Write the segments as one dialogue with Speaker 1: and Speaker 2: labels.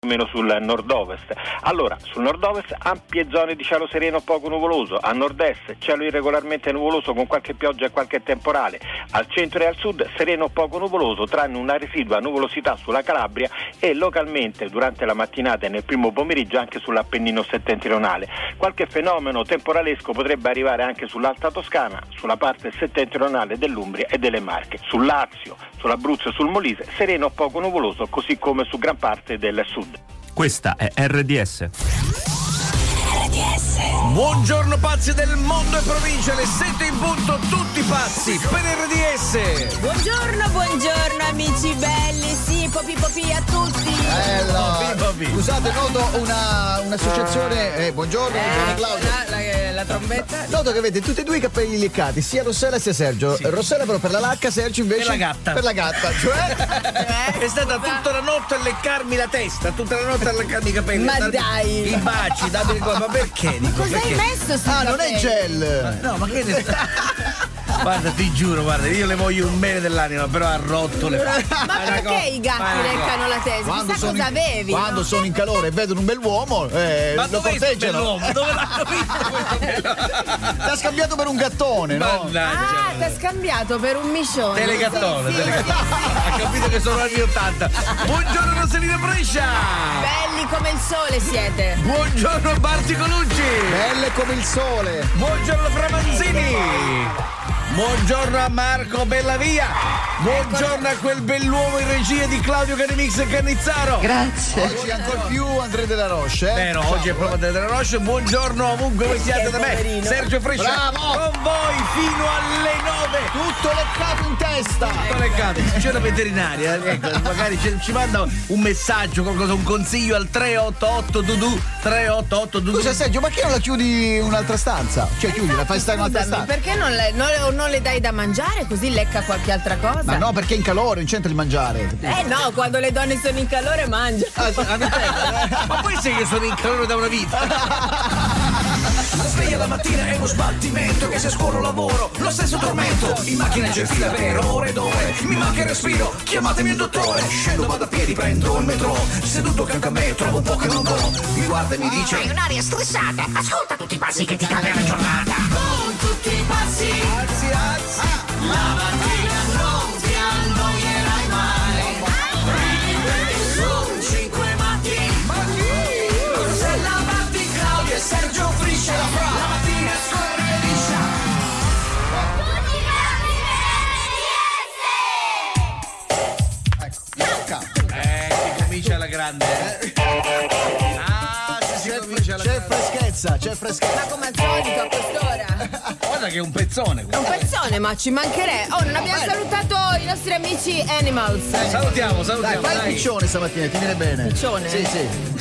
Speaker 1: meno sul nord-ovest. Allora, sul nord-ovest ampie zone di cielo sereno poco nuvoloso, a nord-est cielo irregolarmente nuvoloso con qualche pioggia e qualche temporale, al centro e al sud sereno poco nuvoloso tranne una residua nuvolosità sulla Calabria e localmente durante la mattinata e nel primo pomeriggio anche sull'Appennino settentrionale. Qualche fenomeno temporalesco potrebbe arrivare anche sull'Alta Toscana, sulla parte settentrionale dell'Umbria e delle Marche, sul Lazio, sull'Abruzzo e sul Molise sereno poco nuvoloso così come su gran parte del sud.
Speaker 2: Questa è RDS.
Speaker 3: Buongiorno pazzi del mondo e provincia, le 7 in punto, tutti pazzi per RDS.
Speaker 4: Buongiorno amici belli, sì, popi a tutti.
Speaker 5: Scusate, noto un'associazione. Buongiorno Claudio.
Speaker 4: La trombetta.
Speaker 5: Noto che avete tutti e due i capelli leccati, sia Rossella sia Sergio.
Speaker 3: Sì.
Speaker 5: Rossella però per la lacca, Sergio invece
Speaker 3: Per la gatta.
Speaker 5: Cioè
Speaker 3: È stata tutta la notte a leccarmi la testa, tutta la notte a leccarmi i capelli.
Speaker 4: Ma dai.
Speaker 3: I baci, dammi il ma perché? Dico,
Speaker 4: Cosa hai messo sui
Speaker 5: non è
Speaker 4: capelli?
Speaker 5: gel.
Speaker 3: No, ma che ne Guarda, ti giuro, guarda, io le voglio un bene dell'anima, però ha rotto le palle.
Speaker 4: Ma perché i gatti leccano la testa? Chissà cosa avevi.
Speaker 5: Quando sono in calore e vedono un bell'uomo,
Speaker 3: Ma
Speaker 5: lo
Speaker 3: dove
Speaker 5: corteggiano.
Speaker 3: Dove l'hanno visto questo bell'uomo?
Speaker 5: T'ha scambiato per un gattone, no?
Speaker 4: Ah, t'ha scambiato per un miscione.
Speaker 3: Telegattone,
Speaker 4: Sì,
Speaker 3: telegattone.
Speaker 4: sì.
Speaker 3: Ha capito che sono anni 80. Buongiorno Rossellino Brescia.
Speaker 4: Belli come il sole siete.
Speaker 3: Buongiorno Barti Colucci.
Speaker 5: Belle come il sole.
Speaker 3: Buongiorno Framanzini. Buongiorno a Marco Bellavia. Buongiorno a quel bell'uomo in regia di Claudio Canimix e Cannizzaro.
Speaker 4: Grazie.
Speaker 5: Oggi ancora più Andrea Della Roche.
Speaker 3: Vero, oggi è proprio Andrea Della Roche. Buongiorno ovunque voi siate da me.
Speaker 4: poverino.
Speaker 3: Sergio Frescia.
Speaker 5: Bravo.
Speaker 3: Con voi fino alle 9.
Speaker 5: Tutto leccato in testa.
Speaker 3: Tutto leccato. C'è la veterinaria, ecco, magari ci manda un messaggio, qualcosa, un consiglio al 388 Dudu 388 Dudu.
Speaker 5: Scusa Sergio, ma che non la chiudi in un'altra stanza? Cioè chiudi, la fai stare in un'altra
Speaker 4: Scusami,
Speaker 5: stanza.
Speaker 4: perché non le dai da mangiare così lecca qualche altra cosa?
Speaker 5: Ma no, perché è in calore, in centro di mangiare.
Speaker 4: No, quando le donne sono in calore mangiano.
Speaker 3: Ma poi sai che sono in calore da una vita.
Speaker 6: La sveglia la mattina è uno sbattimento che se scuolo lavoro, lo stesso tormento. In macchina c'è fila per ore ed ore, mi manca il respiro, chiamatemi un dottore. Scendo, vado a piedi, prendo il metro, seduto accanto a me trovo un po' che non go. Mi guarda e mi dice: hai un'aria stressata, ascolta tutti i passi che ti cambia la giornata. Con tutti i passi, la mattina non ti annoierai mai. Prendi su 5 matti, Rossella, Matti, Claudio e Sergio Friscia. La mattina scorre liscia.
Speaker 3: Si comincia alla grande.
Speaker 5: C'è freschezza, c'è freschezza.
Speaker 4: Ma come al solito a quest'ora.
Speaker 3: Guarda che è un pezzone.
Speaker 4: È un pezzone, ma ci mancherebbe. Oh, non abbiamo salutato i nostri amici Animals.
Speaker 3: Salutiamo.
Speaker 5: Dai, fai il piccione stamattina, ti viene bene.
Speaker 4: Piccione?
Speaker 5: Sì, sì.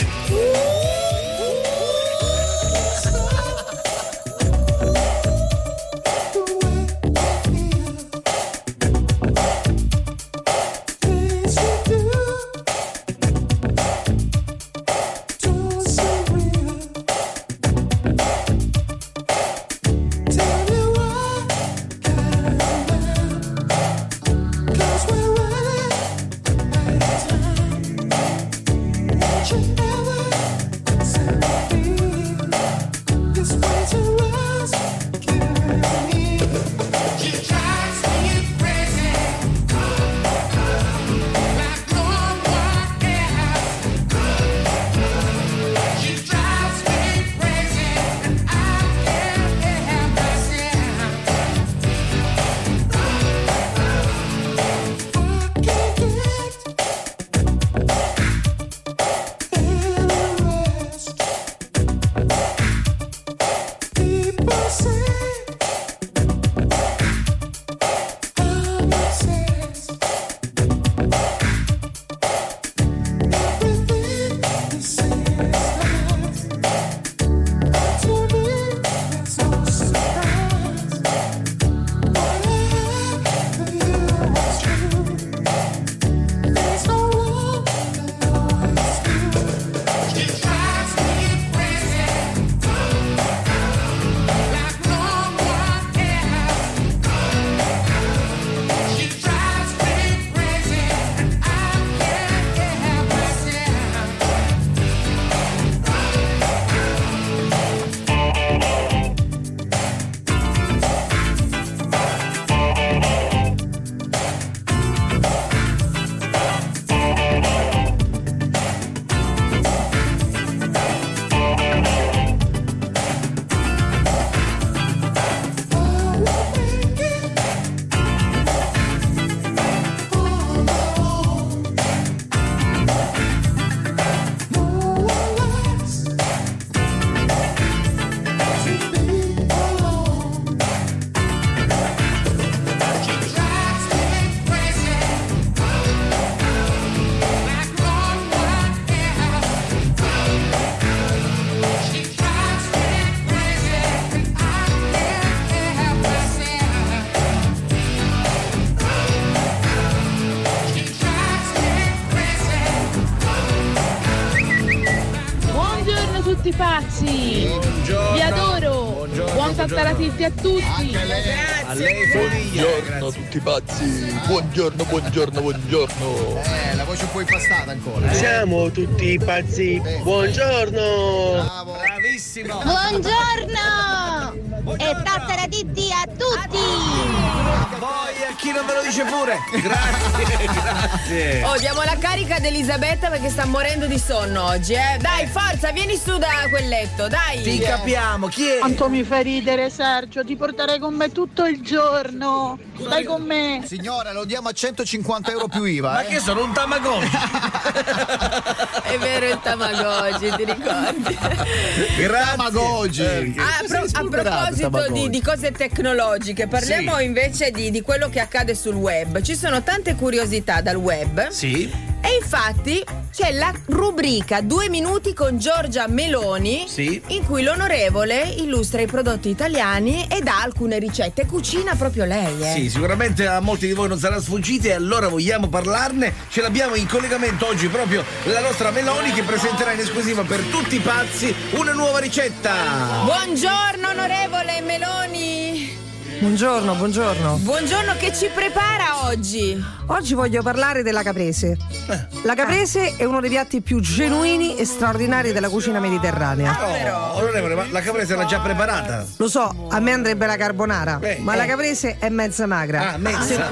Speaker 7: tutti pazzi.
Speaker 3: Buongiorno.
Speaker 7: Vi adoro.
Speaker 3: Buongiorno,
Speaker 7: Buon Tattaratisti a tutti.
Speaker 3: Anche a lei. A lei
Speaker 8: Buongiorno a tutti pazzi. Buongiorno.
Speaker 5: La voce un po' impastata ancora.
Speaker 8: Siamo tutti pazzi. Buongiorno.
Speaker 5: Bravo.
Speaker 3: Bravissimo.
Speaker 9: Buongiorno! E Tattaratitti a tutti!
Speaker 3: Voi a chi non ve lo dice pure. Grazie.
Speaker 4: Oh, diamo la carica ad Elisabetta perché sta morendo di sonno oggi, eh. Dai, forza, vieni su da quel letto, dai.
Speaker 3: Ti capiamo, chi è?
Speaker 7: Quanto mi fai ridere, Sergio, ti porterei con me tutto il giorno. Stai con me.
Speaker 5: Signora, lo diamo a 150 euro più IVA.
Speaker 3: Ma che sono un Tamagotchi?
Speaker 4: È vero il Tamagotchi, ti ricordi?
Speaker 5: Tamagotchi.
Speaker 4: A proposito di cose tecnologiche, parliamo invece di quello che accade sul web. Ci sono tante curiosità dal web.
Speaker 3: Sì.
Speaker 4: E infatti c'è la rubrica 2 minuti con Giorgia Meloni,
Speaker 3: Sì.
Speaker 4: in cui l'onorevole illustra i prodotti italiani e dà alcune ricette. Cucina proprio lei, eh.
Speaker 3: Sì, sicuramente a molti di voi non sarà sfuggita e allora vogliamo parlarne. Ce l'abbiamo in collegamento oggi proprio la nostra Meloni che presenterà in esclusiva per tutti i pazzi una nuova ricetta.
Speaker 4: Buongiorno onorevole Meloni.
Speaker 10: Buongiorno.
Speaker 4: Buongiorno, che ci prepara oggi?
Speaker 10: Oggi voglio parlare della caprese. La caprese è uno dei piatti più genuini e straordinari della cucina mediterranea.
Speaker 3: Onorevole, ma la caprese era già preparata?
Speaker 10: Lo so, a me andrebbe la carbonara, ma la caprese è mezza magra.
Speaker 3: Ah, mezza.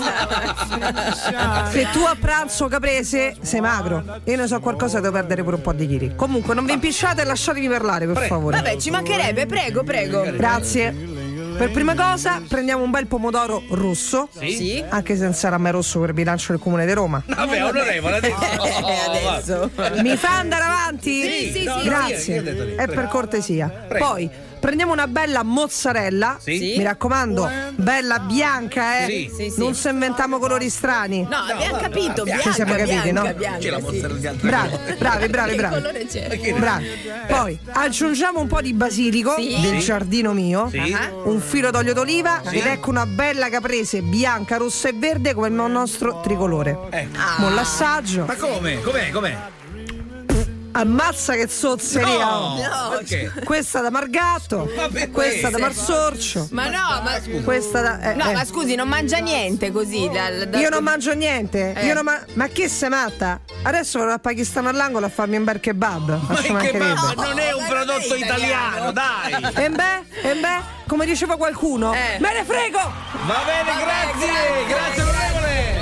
Speaker 10: Se tu a pranzo caprese sei magro, io ne so qualcosa, devo perdere pure un po' di chili. Comunque non vi impisciate e lasciatemi parlare, per favore.
Speaker 4: Vabbè, ci mancherebbe, prego.
Speaker 10: Grazie. Per prima cosa prendiamo un bel pomodoro rosso,
Speaker 4: Sì.
Speaker 10: anche se non sarà mai rosso per bilancio del Comune di Roma.
Speaker 3: Vabbè, onorevole,
Speaker 4: Adesso.
Speaker 10: Mi fa andare avanti?
Speaker 4: Sì.
Speaker 10: Grazie.
Speaker 3: io ho detto lì.
Speaker 10: È per cortesia. Poi prendiamo una bella mozzarella.
Speaker 3: Sì.
Speaker 10: Mi raccomando, bella bianca, eh.
Speaker 4: Sì.
Speaker 10: Non se inventiamo colori strani.
Speaker 4: No, abbiamo capito, bianca,
Speaker 10: Ci siamo capiti, no?
Speaker 4: bianca,
Speaker 3: C'è la
Speaker 4: sì.
Speaker 3: mozzarella di altre
Speaker 10: Bravi.
Speaker 4: Che colore c'è?
Speaker 10: Bravi. Poi aggiungiamo un po' di basilico
Speaker 4: Sì.
Speaker 10: del giardino mio,
Speaker 3: Sì.
Speaker 10: un filo d'olio d'oliva ed ecco una bella caprese bianca, rossa e verde come il nostro tricolore. Mo l'assaggio.
Speaker 3: Ma come? Com'è?
Speaker 10: Ammazza che zozzeria!
Speaker 3: No, perché?
Speaker 10: Questa da Margatto,
Speaker 3: Ma perché?
Speaker 10: questa da Marsorcio,
Speaker 4: Ma no,
Speaker 10: questa da.
Speaker 4: No, ma scusi, non mangia niente così.
Speaker 10: Io non mangio niente, ma che sei matta? Adesso vado al Pakistan all'angolo a farmi un bel kebab.
Speaker 3: Ma
Speaker 10: Ci
Speaker 3: il
Speaker 10: mancherebbe.
Speaker 3: kebab non è un prodotto italiano, dai!
Speaker 10: E beh, come diceva qualcuno, me ne frego!
Speaker 3: Va bene, grazie onorevole!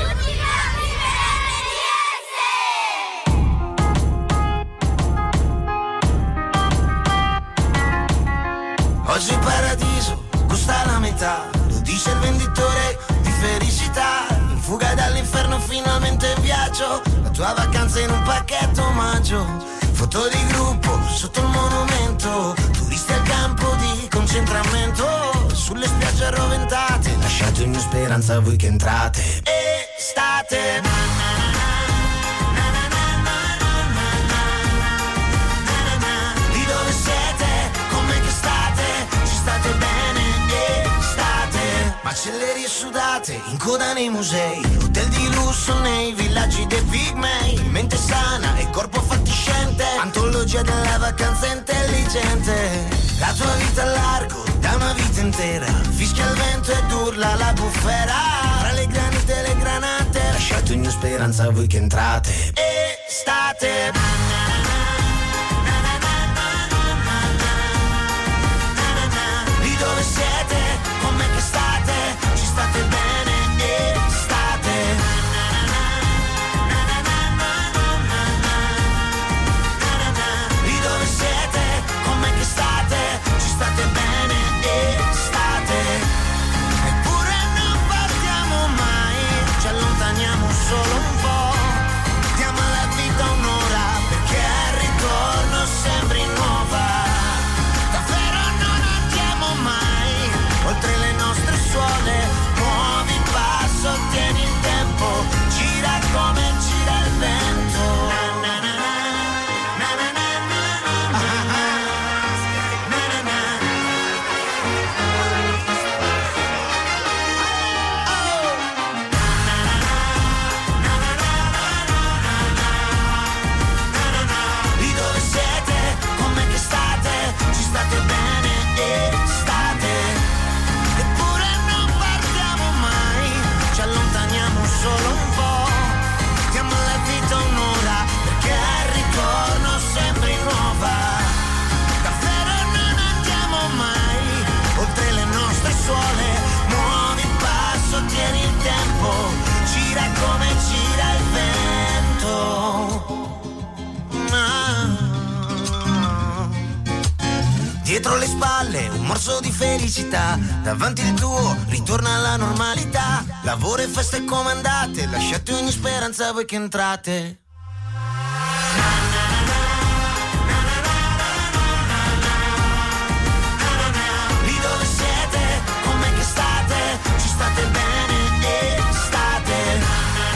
Speaker 6: Oggi il paradiso costa la metà, lo dice il venditore di felicità. In fuga dall'inferno finalmente in viaggio, la tua vacanza in un pacchetto omaggio. Foto di gruppo sotto il monumento, turisti al campo di concentramento. Sulle spiagge arroventate, lasciate ogni speranza a voi che entrate. Estate. Di dove siete? Com'è che state? Ci state bene? Estate. Macellerie sudate, in coda nei musei, hotel di lusso nei villaggi dei pigmei. Mente sana e corpo fatiscente, antologia della vacanza intelligente. La tua vita a largo, da una vita intera, fischia il vento ed urla la bufera. Tra le granite e le granate, lasciate ogni speranza a voi che entrate. Estate. Di dove siete? Com'è che state? Ci state bene? Estate. Di dove siete? Com'è che state? Ci state bene? Estate. Eppure non partiamo mai, ci allontaniamo solo un po'. Diamo alla vita un'ora perché
Speaker 11: dietro le spalle un morso di felicità, davanti il tuo ritorna alla normalità. Lavoro e feste comandate, lasciate ogni speranza voi che entrate. Lì dove siete, com'è che state? Ci state bene e state.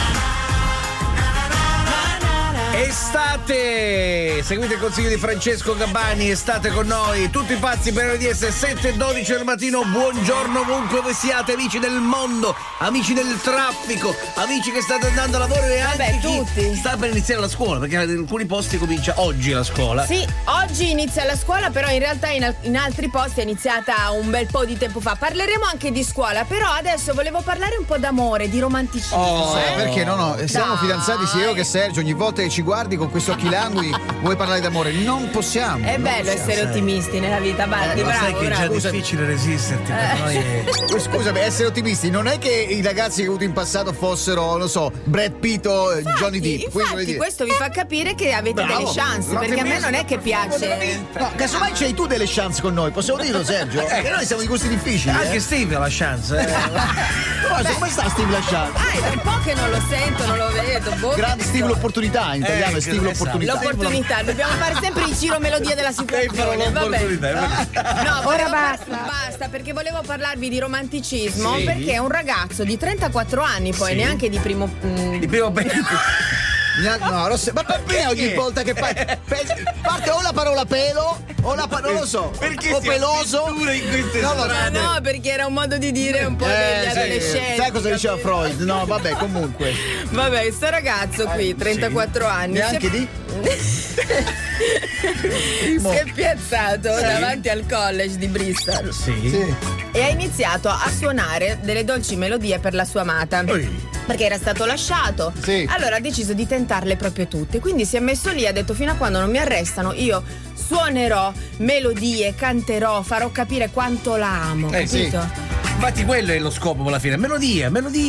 Speaker 3: Estate! Seguite il consiglio di Francesco Gabbani, estate con noi, tutti pazzi per RDS 7:12 del mattino. Buongiorno ovunque voi siate, amici del mondo, amici del traffico, amici che state andando a lavoro e anche chi sta per iniziare la scuola, perché in alcuni posti comincia oggi la scuola.
Speaker 4: Sì, oggi inizia la scuola, però in realtà in altri posti è iniziata un bel po' di tempo fa. Parleremo anche di scuola, però adesso volevo parlare un po' d'amore, di romanticismo.
Speaker 5: Perché no, siamo fidanzati sia io che Sergio, ogni volta che ci guardi con questi occhi languidi vuoi parlare d'amore, non possiamo.
Speaker 4: È bello essere ottimisti nella vita, Baldi, bravo.
Speaker 3: Sai che è già difficile resisterti per noi.
Speaker 5: Scusami, essere ottimisti non è che i ragazzi che ho avuto in passato fossero, non so, Brad Pitt o Johnny Depp.
Speaker 4: Infatti questo vi fa capire che avete delle chance, perché a me non è che piace.
Speaker 5: No, casomai c'hai tu delle chance con noi, possiamo dirlo, Sergio? Perché noi siamo di gusti difficili.
Speaker 3: Anche Steve ha la chance.
Speaker 5: Come sta Steve la chance?
Speaker 4: È un po' che non lo sento, non lo vedo.
Speaker 5: Grande Steve l'opportunità, in italiano è Steve l'opportunità.
Speaker 4: L'opportunità, dobbiamo fare sempre il Ciro Melodia della situazione. No, ora basta, perché volevo parlarvi di romanticismo, perché è un ragazzo di 34 anni, poi neanche di primo
Speaker 5: No, ma perché ogni volta che parte o la parola pelo o la non lo so,
Speaker 3: perché
Speaker 5: o peloso
Speaker 4: no, perché era un modo di dire un po' degli adolescenti.
Speaker 5: Sai cosa diceva Freud? No, vabbè, comunque
Speaker 4: sto ragazzo qui 34 anni
Speaker 5: neanche di
Speaker 4: si è piazzato davanti al college di Bristol e ha iniziato a suonare delle dolci melodie per la sua amata, perché era stato lasciato. Allora ha deciso di tentarle proprio tutte, quindi si è messo lì e ha detto: fino a quando non mi arrestano io suonerò melodie, canterò, farò capire quanto la amo, capito?
Speaker 3: Infatti quello è lo scopo alla fine, melodia.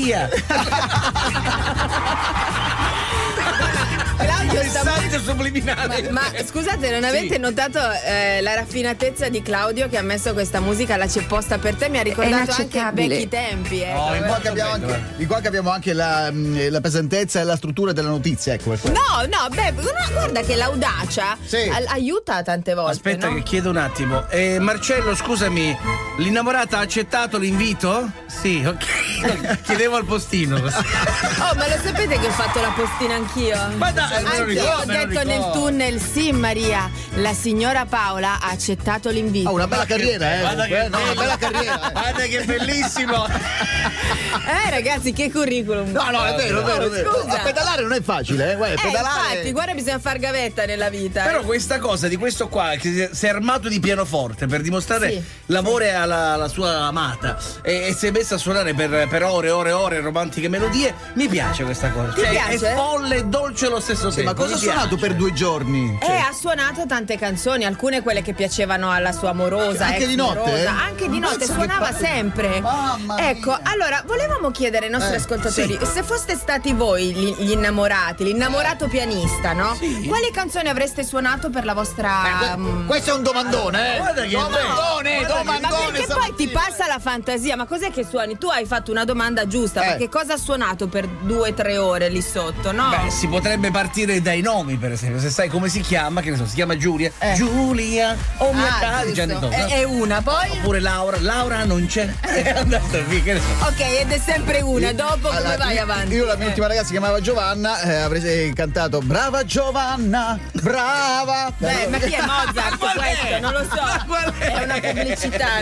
Speaker 4: Claudio
Speaker 3: messaggio subliminale.
Speaker 4: Ma scusate, non avete notato la raffinatezza di Claudio che ha messo questa musica? La c'è posta per te, mi ha ricordato anche vecchi tempi.
Speaker 5: Di qua che abbiamo anche la pesantezza e la struttura della notizia, ecco.
Speaker 4: Guarda che l'audacia aiuta tante volte.
Speaker 3: Aspetta che chiedo un attimo. Marcello, scusami, l'innamorata ha accettato l'invito? Sì, ok. Chiedevo al postino.
Speaker 4: Ma lo sapete che ho fatto la postina anch'io?
Speaker 3: Ma dai,
Speaker 4: anch'io ho detto nel tunnel: sì, Maria, la signora Paola ha accettato l'invito.
Speaker 5: Una bella carriera, una bella carriera.
Speaker 3: Guarda che bellissimo.
Speaker 4: Ragazzi, che curriculum.
Speaker 5: No, è vero.
Speaker 4: Scusa.
Speaker 5: A pedalare non è facile, pedalare.
Speaker 4: Infatti, guarda, bisogna far gavetta nella vita.
Speaker 3: Però questa cosa di questo qua che si è armato di pianoforte per dimostrare l'amore alla sua amata e si è messa a suonare per ore romantiche melodie, mi piace questa cosa.
Speaker 4: Ti piace?
Speaker 3: È folle e dolce allo stesso tempo.
Speaker 5: Ma cosa ha suonato per 2 giorni?
Speaker 4: Ha suonato tante canzoni, alcune quelle che piacevano alla sua amorosa,
Speaker 5: anche di notte.
Speaker 4: Anche di notte suonava sempre. Ecco, allora volevamo chiedere ai nostri ascoltatori, se foste stati voi gli innamorati, l'innamorato pianista, no? Quali canzoni avreste suonato per la vostra
Speaker 5: questo è un domandone,
Speaker 3: Guarda che
Speaker 4: domandone. Ma perché poi ti passa la fantasia? Ma cos'è che suoni? Tu hai fatto una domanda giusta, perché cosa ha suonato per 2-3 ore lì sotto, no?
Speaker 3: Si potrebbe partire dai nomi, per esempio. Se sai come si chiama, che ne so, si chiama Giulia. Giulia o
Speaker 4: è una, poi?
Speaker 3: Oppure Laura non c'è. È andata via, che ne so.
Speaker 4: Ok, ed è sempre una. Dopo come vai avanti?
Speaker 5: Io la mia ultima ragazza si chiamava Giovanna, avrei cantato brava Giovanna, brava.
Speaker 4: Ma chi è Mozart questo? Non lo so. È una pubblicità,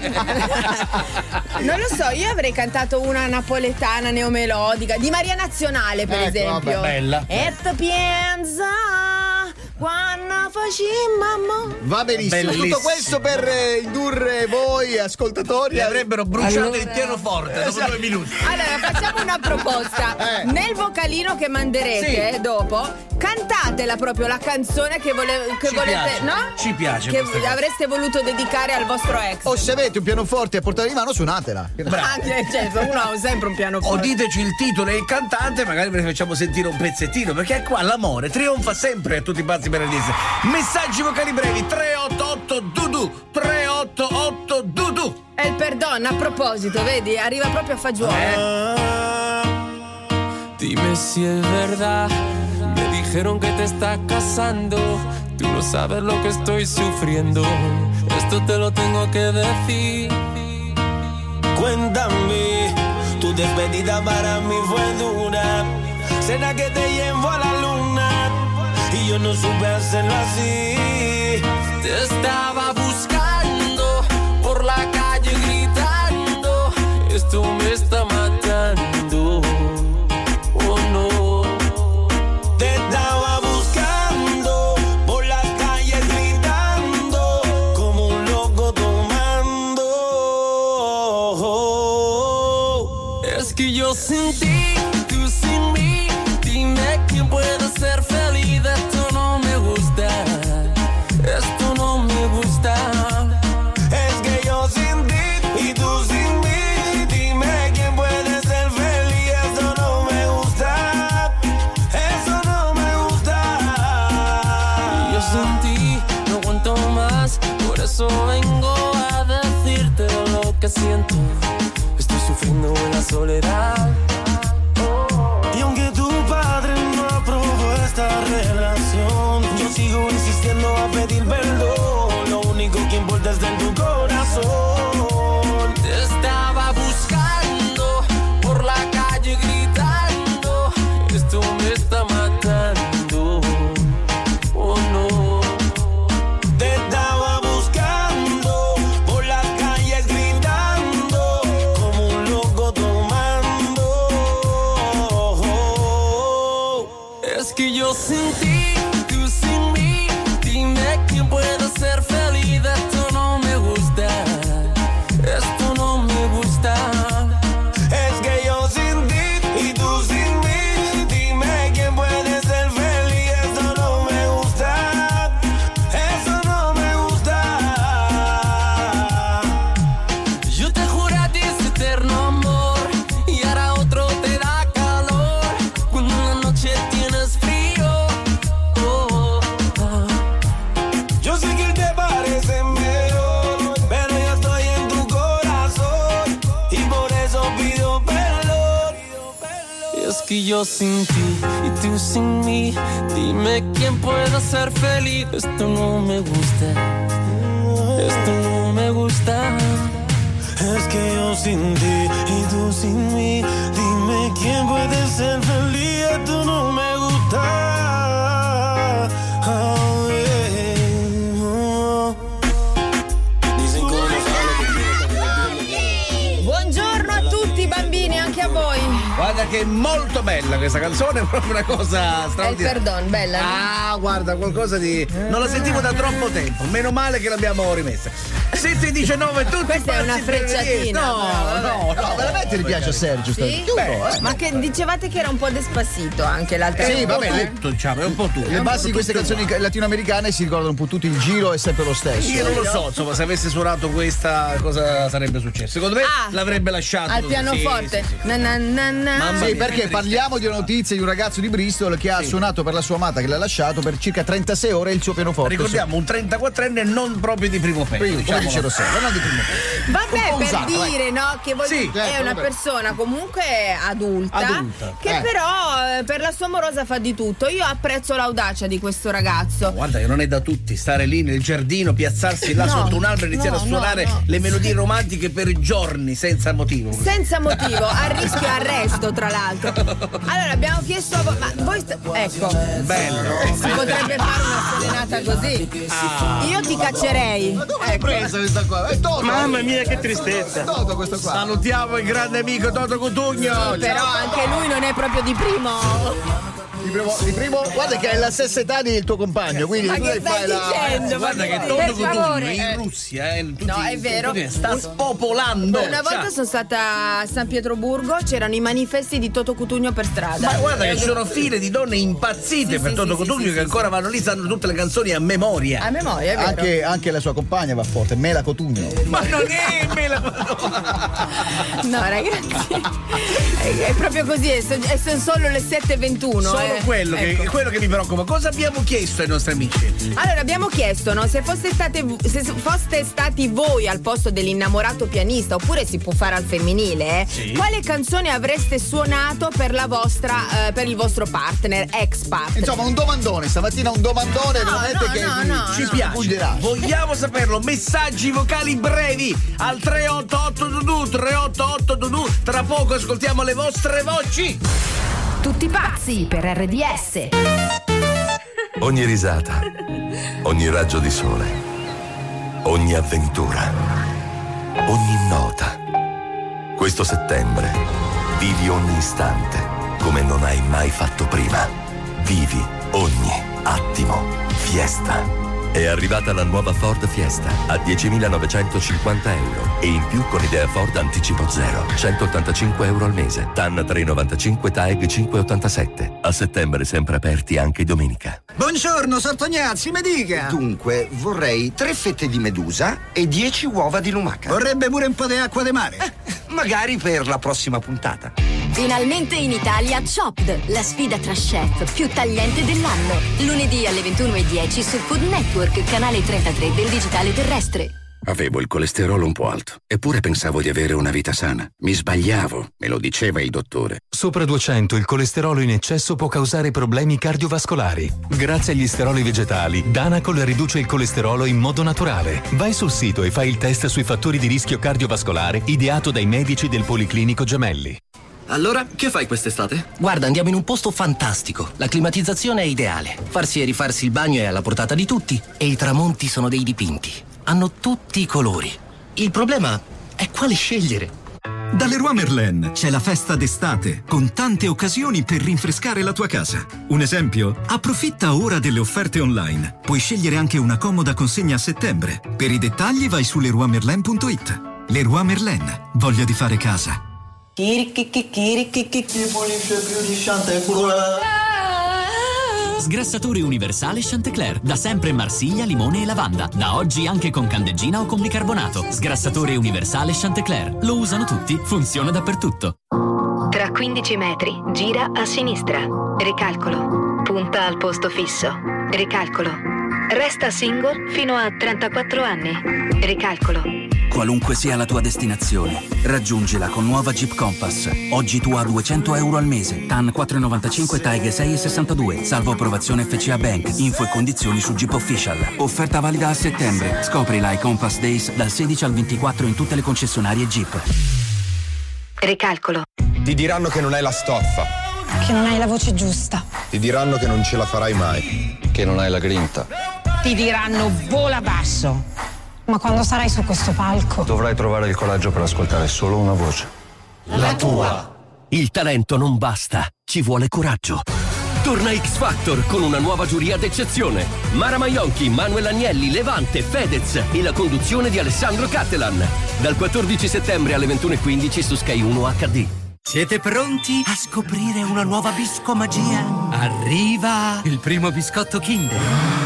Speaker 4: non lo so, io avrei cantato una napoletana neomelodica di Maria Nazionale, per esempio.
Speaker 3: Bella.
Speaker 4: E te piensa quando facciamo.
Speaker 5: Va benissimo.
Speaker 3: Bellissimo.
Speaker 5: Tutto questo per indurre voi ascoltatori.
Speaker 3: Li avrebbero bruciato il pianoforte dopo 2 minuti.
Speaker 4: Allora facciamo una proposta. Nel vocalino che manderete dopo, cantatela proprio la canzone che volete, no?
Speaker 3: Ci piace.
Speaker 4: Che avreste voluto dedicare al vostro ex.
Speaker 5: O se avete un pianoforte a portata di mano, suonatela.
Speaker 4: Anche, uno ha sempre un pianoforte.
Speaker 3: O diteci il titolo e il cantante, magari ve ne facciamo sentire un pezzettino, perché qua l'amore trionfa sempre a tutti i pazzi per RDS. Messaggi vocali brevi 388 Dudu 388 Dudu.
Speaker 4: È il perdon, a proposito, vedi, arriva proprio a fagiolo.
Speaker 12: Dime si es verdad, me dijeron que te estás casando. Tú no sabes lo que estoy sufriendo, esto te lo tengo que decir.
Speaker 13: Cuéntame, tu despedida para mí fue dura. Cena que te llevo a la luna y yo no supe hacerlo así.
Speaker 12: Te estaba buscando por la calle gritando, esto me está matando. Oh no.
Speaker 13: Te estaba buscando por las calles gritando como un loco tomando.
Speaker 12: Es que yo sin ti, tú sin mí, dime quién puede ser feliz. Esto no me gusta, esto no me gusta.
Speaker 13: Es que yo sin ti y tú sin mí, dime quién puede ser feliz. Esto no me gusta, eso no me gusta.
Speaker 12: Yo sin ti no aguanto más, por eso vengo a decirte lo que siento. Estoy sufriendo en la soledad.
Speaker 13: Y aunque tu padre no aprobó esta relación, yo sigo insistiendo a pedir perdón. Lo único que importa es de tu corazón.
Speaker 12: Te estaba buscando por la calle gritando, esto me está matando. Oh no.
Speaker 13: Te estaba buscando por las calles gritando como un loco tomando.
Speaker 12: Es que yo sin ti, tú sin mí, dime quién puede ser feliz. Esto no me gusta, esto no me gusta.
Speaker 13: Es que yo sin ti y tú sin mí, dime quién puede ser feliz. Esto no me gusta, eso no me gusta.
Speaker 12: Yo te juro a ti ese eterno amor y ahora otro te da calor cuando en la noche tienes frío. Oh, oh.
Speaker 13: Yo sé que te parece mejor, pero yo estoy en tu corazón y por eso pido perdón.
Speaker 12: Y es que yo sin ti y tú sin mí, dime quién puede ser feliz. Esto no me gusta, esto no me gusta.
Speaker 13: Es que yo sin ti y tú sin mí, dime quién puede ser feliz. Esto no me gusta. Oh, yeah. Oh. Dicen cómo
Speaker 4: Buongiorno a tutti bambini, anche a voi.
Speaker 3: Guarda che è molto bella questa canzone, è proprio una cosa
Speaker 4: È il
Speaker 3: straordinaria.
Speaker 4: perdon, bella.
Speaker 3: Ah, guarda, qualcosa di. Non la sentivo da troppo tempo. Meno male che l'abbiamo rimessa. 7:19 tutti.
Speaker 4: Questa è una
Speaker 3: pazzi per le
Speaker 4: frecciatina.
Speaker 3: No,
Speaker 5: veramente mi piace a Sergio.
Speaker 4: Sì? Ma che dicevate che era un po' Despacito anche l'altra
Speaker 5: Sì,
Speaker 4: volta?
Speaker 5: va bene.
Speaker 3: tutto, diciamo, è un po' tutto.
Speaker 5: Le basi di queste canzoni latinoamericane si ricordano un po' tutti, il giro è sempre lo stesso.
Speaker 3: Io non lo so, insomma, se avesse suonato questa cosa sarebbe successo? Secondo me l'avrebbe lasciato.
Speaker 4: Al pianoforte.
Speaker 3: Sì.
Speaker 4: Na, na, na, na.
Speaker 5: Sì, perché parliamo di una notizia di un ragazzo di Bristol che ha suonato per la sua amata che l'ha lasciato per circa 36 ore il suo pianoforte.
Speaker 3: Ricordiamo un 34enne non proprio di primo pezzo.
Speaker 5: Come dice Rossella, non di primo pezzo.
Speaker 4: Vabbè, per
Speaker 5: usato,
Speaker 4: dire, no? Che
Speaker 3: Sì,
Speaker 4: è una
Speaker 5: vabbè.
Speaker 4: persona comunque adulta che però per la sua amorosa fa di tutto. Io apprezzo l'audacia di questo ragazzo.
Speaker 3: Guarda che non è da tutti stare lì nel giardino, piazzarsi là sotto un albero e iniziare a suonare le melodie romantiche per giorni senza motivo.
Speaker 4: Senza motivo, a rischio arresto tra l'altro. Allora abbiamo chiesto a ma voi ecco,
Speaker 3: bello.
Speaker 4: Si potrebbe fare una serenata così. Io ti caccerei.
Speaker 5: Ecco. Presa questa qua. È Toto.
Speaker 8: Mamma mia, che tristezza.
Speaker 5: Toto questo qua.
Speaker 3: Salutiamo il grande amico Toto Cutugno.
Speaker 4: Però anche lui non è proprio di primo.
Speaker 5: Di primo, guarda che è la stessa età del tuo compagno, quindi
Speaker 4: Ma
Speaker 5: tu
Speaker 4: che
Speaker 5: devi
Speaker 4: stai
Speaker 5: fare
Speaker 4: dicendo?
Speaker 3: Guarda che
Speaker 4: Per
Speaker 3: Toto Cutugno
Speaker 4: favore.
Speaker 3: in Russia,
Speaker 4: No, è vero.
Speaker 3: sta spopolando.
Speaker 4: Una volta sono stata a San Pietroburgo, c'erano i manifesti di Toto Cutugno per strada.
Speaker 3: Ma guarda che ci sono file di donne impazzite per Toto Cutugno che ancora vanno lì, sanno tutte le canzoni a memoria.
Speaker 4: A memoria, è vero.
Speaker 5: Anche la sua compagna va forte, Mela Cotugno.
Speaker 3: Ma non è Mela.
Speaker 4: No, ragazzi, è proprio così, sono solo le 7:21.
Speaker 3: Sono solo quello, quello che mi preoccupa. Cosa abbiamo chiesto ai nostri amici?
Speaker 4: Allora, abbiamo chiesto, no, se foste stati voi al posto dell'innamorato pianista, oppure si può fare al femminile,
Speaker 3: Sì.
Speaker 4: quale canzone avreste suonato per la vostra per il vostro partner, ex partner?
Speaker 5: Insomma, un domandone, stamattina un domandone veramente che
Speaker 3: Ci piace. Vogliamo saperlo. Messaggi vocali brevi al 38822. Tra poco ascoltiamo le vostre voci.
Speaker 14: Tutti pazzi per RDS.
Speaker 15: Ogni risata, ogni raggio di sole, ogni avventura, ogni nota. Questo settembre vivi ogni istante come non hai mai fatto prima. Vivi ogni attimo. Fiesta. È arrivata la nuova Ford Fiesta a 10.950 euro e in più con idea Ford anticipo 0, 185 euro al mese, TAN 3,95, TAEG 5,87. A settembre sempre aperti anche domenica.
Speaker 16: Buongiorno, Sartognazzi, mi dica. Dunque, vorrei 3 fette di medusa e 10 uova di lumaca.
Speaker 17: Vorrebbe pure un po' di acqua di mare.
Speaker 16: Magari per la prossima puntata.
Speaker 14: Finalmente in Italia Chopped, la sfida tra chef più tagliente dell'anno. Lunedì alle 21:10 su Food Network, canale 33 del digitale terrestre.
Speaker 18: Avevo il colesterolo un po' alto, eppure pensavo di avere una vita sana. Mi sbagliavo, me lo diceva il dottore.
Speaker 19: Sopra 200 il colesterolo in eccesso può causare problemi cardiovascolari. Grazie agli steroli vegetali, Danacol riduce il colesterolo in modo naturale. Vai sul sito e fai il test sui fattori di rischio cardiovascolare ideato dai medici del Policlinico Gemelli.
Speaker 20: Allora, che fai quest'estate? Guarda, andiamo in un posto fantastico. La climatizzazione è ideale. Farsi e rifarsi il bagno è alla portata di tutti e i tramonti sono dei dipinti. Hanno tutti i colori. Il problema è quale scegliere.
Speaker 21: Da Leroy Merlin c'è la festa d'estate, con tante occasioni per rinfrescare la tua casa. Un esempio? Approfitta ora delle offerte online. Puoi scegliere anche una comoda consegna a settembre. Per i dettagli vai su leroymerlin.it. Leroy Merlin, voglia di fare casa.
Speaker 22: Chi pulisce più di Chantecler?
Speaker 23: Sgrassatore universale Chantecler. Da sempre Marsiglia, limone e lavanda. Da oggi anche con candeggina o con bicarbonato. Sgrassatore universale Chantecler. Lo usano tutti, funziona dappertutto.
Speaker 14: Tra 15 metri, gira a sinistra. Ricalcolo. Punta al posto fisso. Ricalcolo. Resta single fino a 34 anni. Ricalcolo.
Speaker 24: Qualunque sia la tua destinazione, raggiungila con nuova Jeep Compass. Oggi tu a 200 euro al mese. TAN 4,95, TAEG 6,62. Salvo approvazione FCA Bank. Info e condizioni su Jeep Official. Offerta valida a settembre. Scoprila ai Compass Days dal 16 al 24 in tutte le concessionarie Jeep.
Speaker 14: Ricalcolo.
Speaker 25: Ti diranno che non hai la stoffa.
Speaker 26: Che non hai la voce giusta.
Speaker 25: Ti diranno che non ce la farai mai. Che non hai la grinta.
Speaker 26: Ti diranno vola basso. Ma quando sarai su questo palco?
Speaker 25: Dovrai trovare il coraggio per ascoltare solo una voce.
Speaker 14: La tua.
Speaker 27: Il talento non basta, ci vuole coraggio. Torna X Factor con una nuova giuria d'eccezione. Mara Maionchi, Manuel Agnelli, Levante, Fedez e la conduzione di Alessandro Cattelan. Dal 14 settembre alle 21:15 su Sky 1 HD.
Speaker 28: Siete pronti a scoprire una nuova biscomagia? Arriva il primo biscotto Kinder.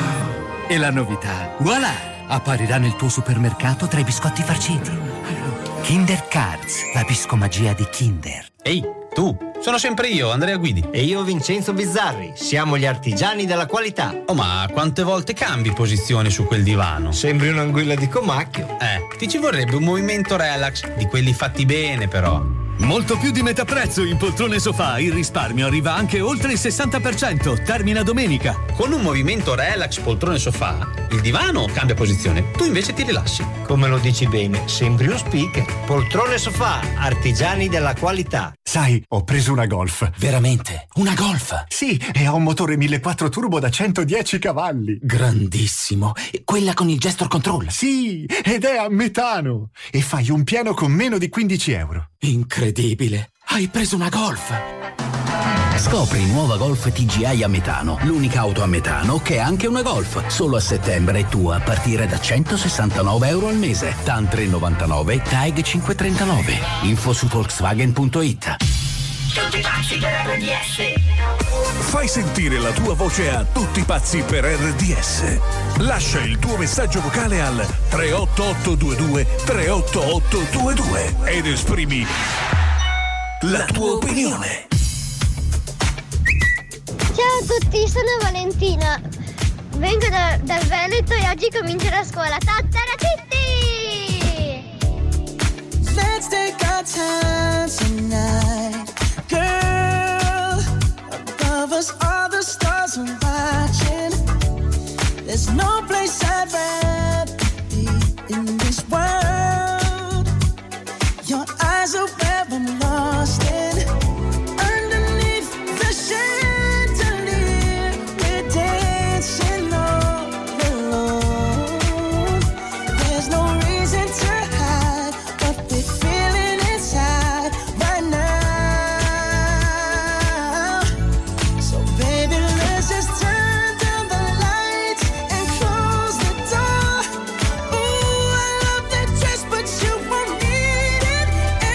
Speaker 28: E la novità, voilà! Apparirà nel tuo supermercato tra i biscotti farciti. Kinder Cards, la biscomagia di Kinder.
Speaker 29: Ehi, tu! Sono sempre io, Andrea Guidi.
Speaker 30: E io, Vincenzo Bizzarri. Siamo gli artigiani della qualità.
Speaker 29: Oh, ma quante volte cambi posizione su quel divano?
Speaker 30: Sembri un'anguilla di Comacchio.
Speaker 29: Ti ci vorrebbe un movimento relax, di quelli fatti bene però.
Speaker 31: Molto più di metà prezzo in poltrone sofà. Il risparmio arriva anche oltre il 60%. Termina domenica.
Speaker 29: Con un movimento relax poltrone sofà, il divano cambia posizione, tu invece ti rilassi.
Speaker 30: Come lo dici bene, sembri uno speaker. Poltrone sofà, artigiani della qualità.
Speaker 31: Sai, ho preso una Golf.
Speaker 28: Veramente? Una Golf?
Speaker 31: Sì, e ha un motore 1004 turbo da 110 cavalli.
Speaker 28: Grandissimo. Quella con il gesture control?
Speaker 31: Sì, ed è a metano. E fai un pieno con meno di 15 euro.
Speaker 28: Incredibile. Hai preso una Golf.
Speaker 27: Scopri nuova Golf TGI a metano, l'unica auto a metano che è anche una Golf. Solo a settembre è tua a partire da 169 euro al mese. TAN 3,99, TAEG 5,39. Info su Volkswagen.it.
Speaker 6: Tutti pazzi per RDS. Fai sentire la tua voce a tutti pazzi per RDS. Lascia il tuo messaggio vocale al 38822 38822 ed esprimi la tua opinione.
Speaker 9: Ciao
Speaker 1: Ciao a tutti, sono Valentina. Vengo dal Veneto e oggi comincio la scuola. Tattaratitti!
Speaker 2: Let's take our time tonight, girl. Above us all the stars are watching. There's no place I'd rather be in this world. Your eyes are where I'm lost in. Underneath the chandelier, we're dancing all alone. There's no reason to hide what we're feeling inside right now. So baby, let's just turn down the lights and close the door. Ooh, I love that dress, but you won't need it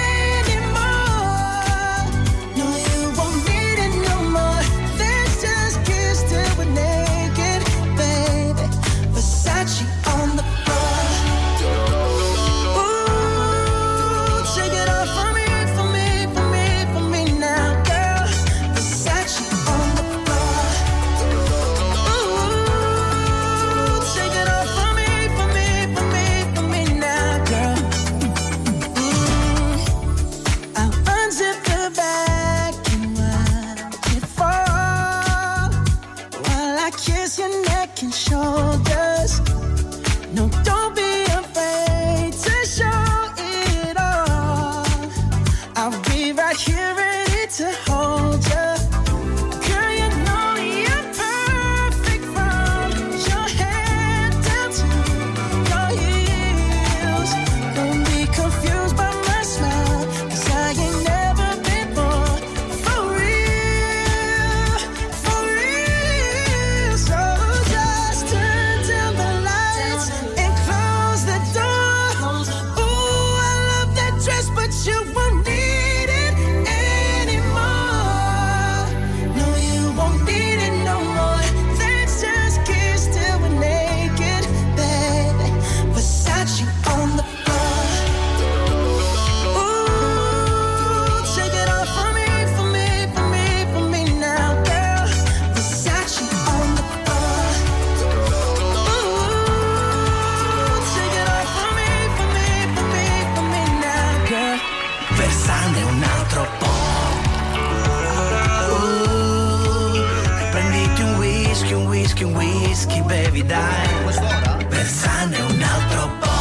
Speaker 2: anymore. No, you won't need it no more. Let's just kiss till we're naked, baby. Versace on the floor. Ooh, shake it off for me, for me, for me, for me now, girl. Versace on the floor. Ooh, shake it off for me, for me, for me, for me now, girl. I'll unzip the back and watch it fall while I kiss your neck and shoulders. No, don't be afraid to show it all. I'll be right here ready to hold you. Girl, you know you're perfect from your head down to your heels. Don't be confused by my smile, 'cause I ain't never been more for real, for real. So just turn down the lights and close the door. Ooh, I love that dress, but you won't need it anymore. No, you won't need it no more. Let's just kiss till we're naked, baby. Versace on the floor. Ooh, shake it off for me, for me, for me, for me now, girl. Versace on the floor. Ooh, shake it off for me, for me, for me, for me now, girl.
Speaker 6: Versante un altro po'. Prenditi un whisky, un whisky, un whisky, bevi dai. Versante un altro po'.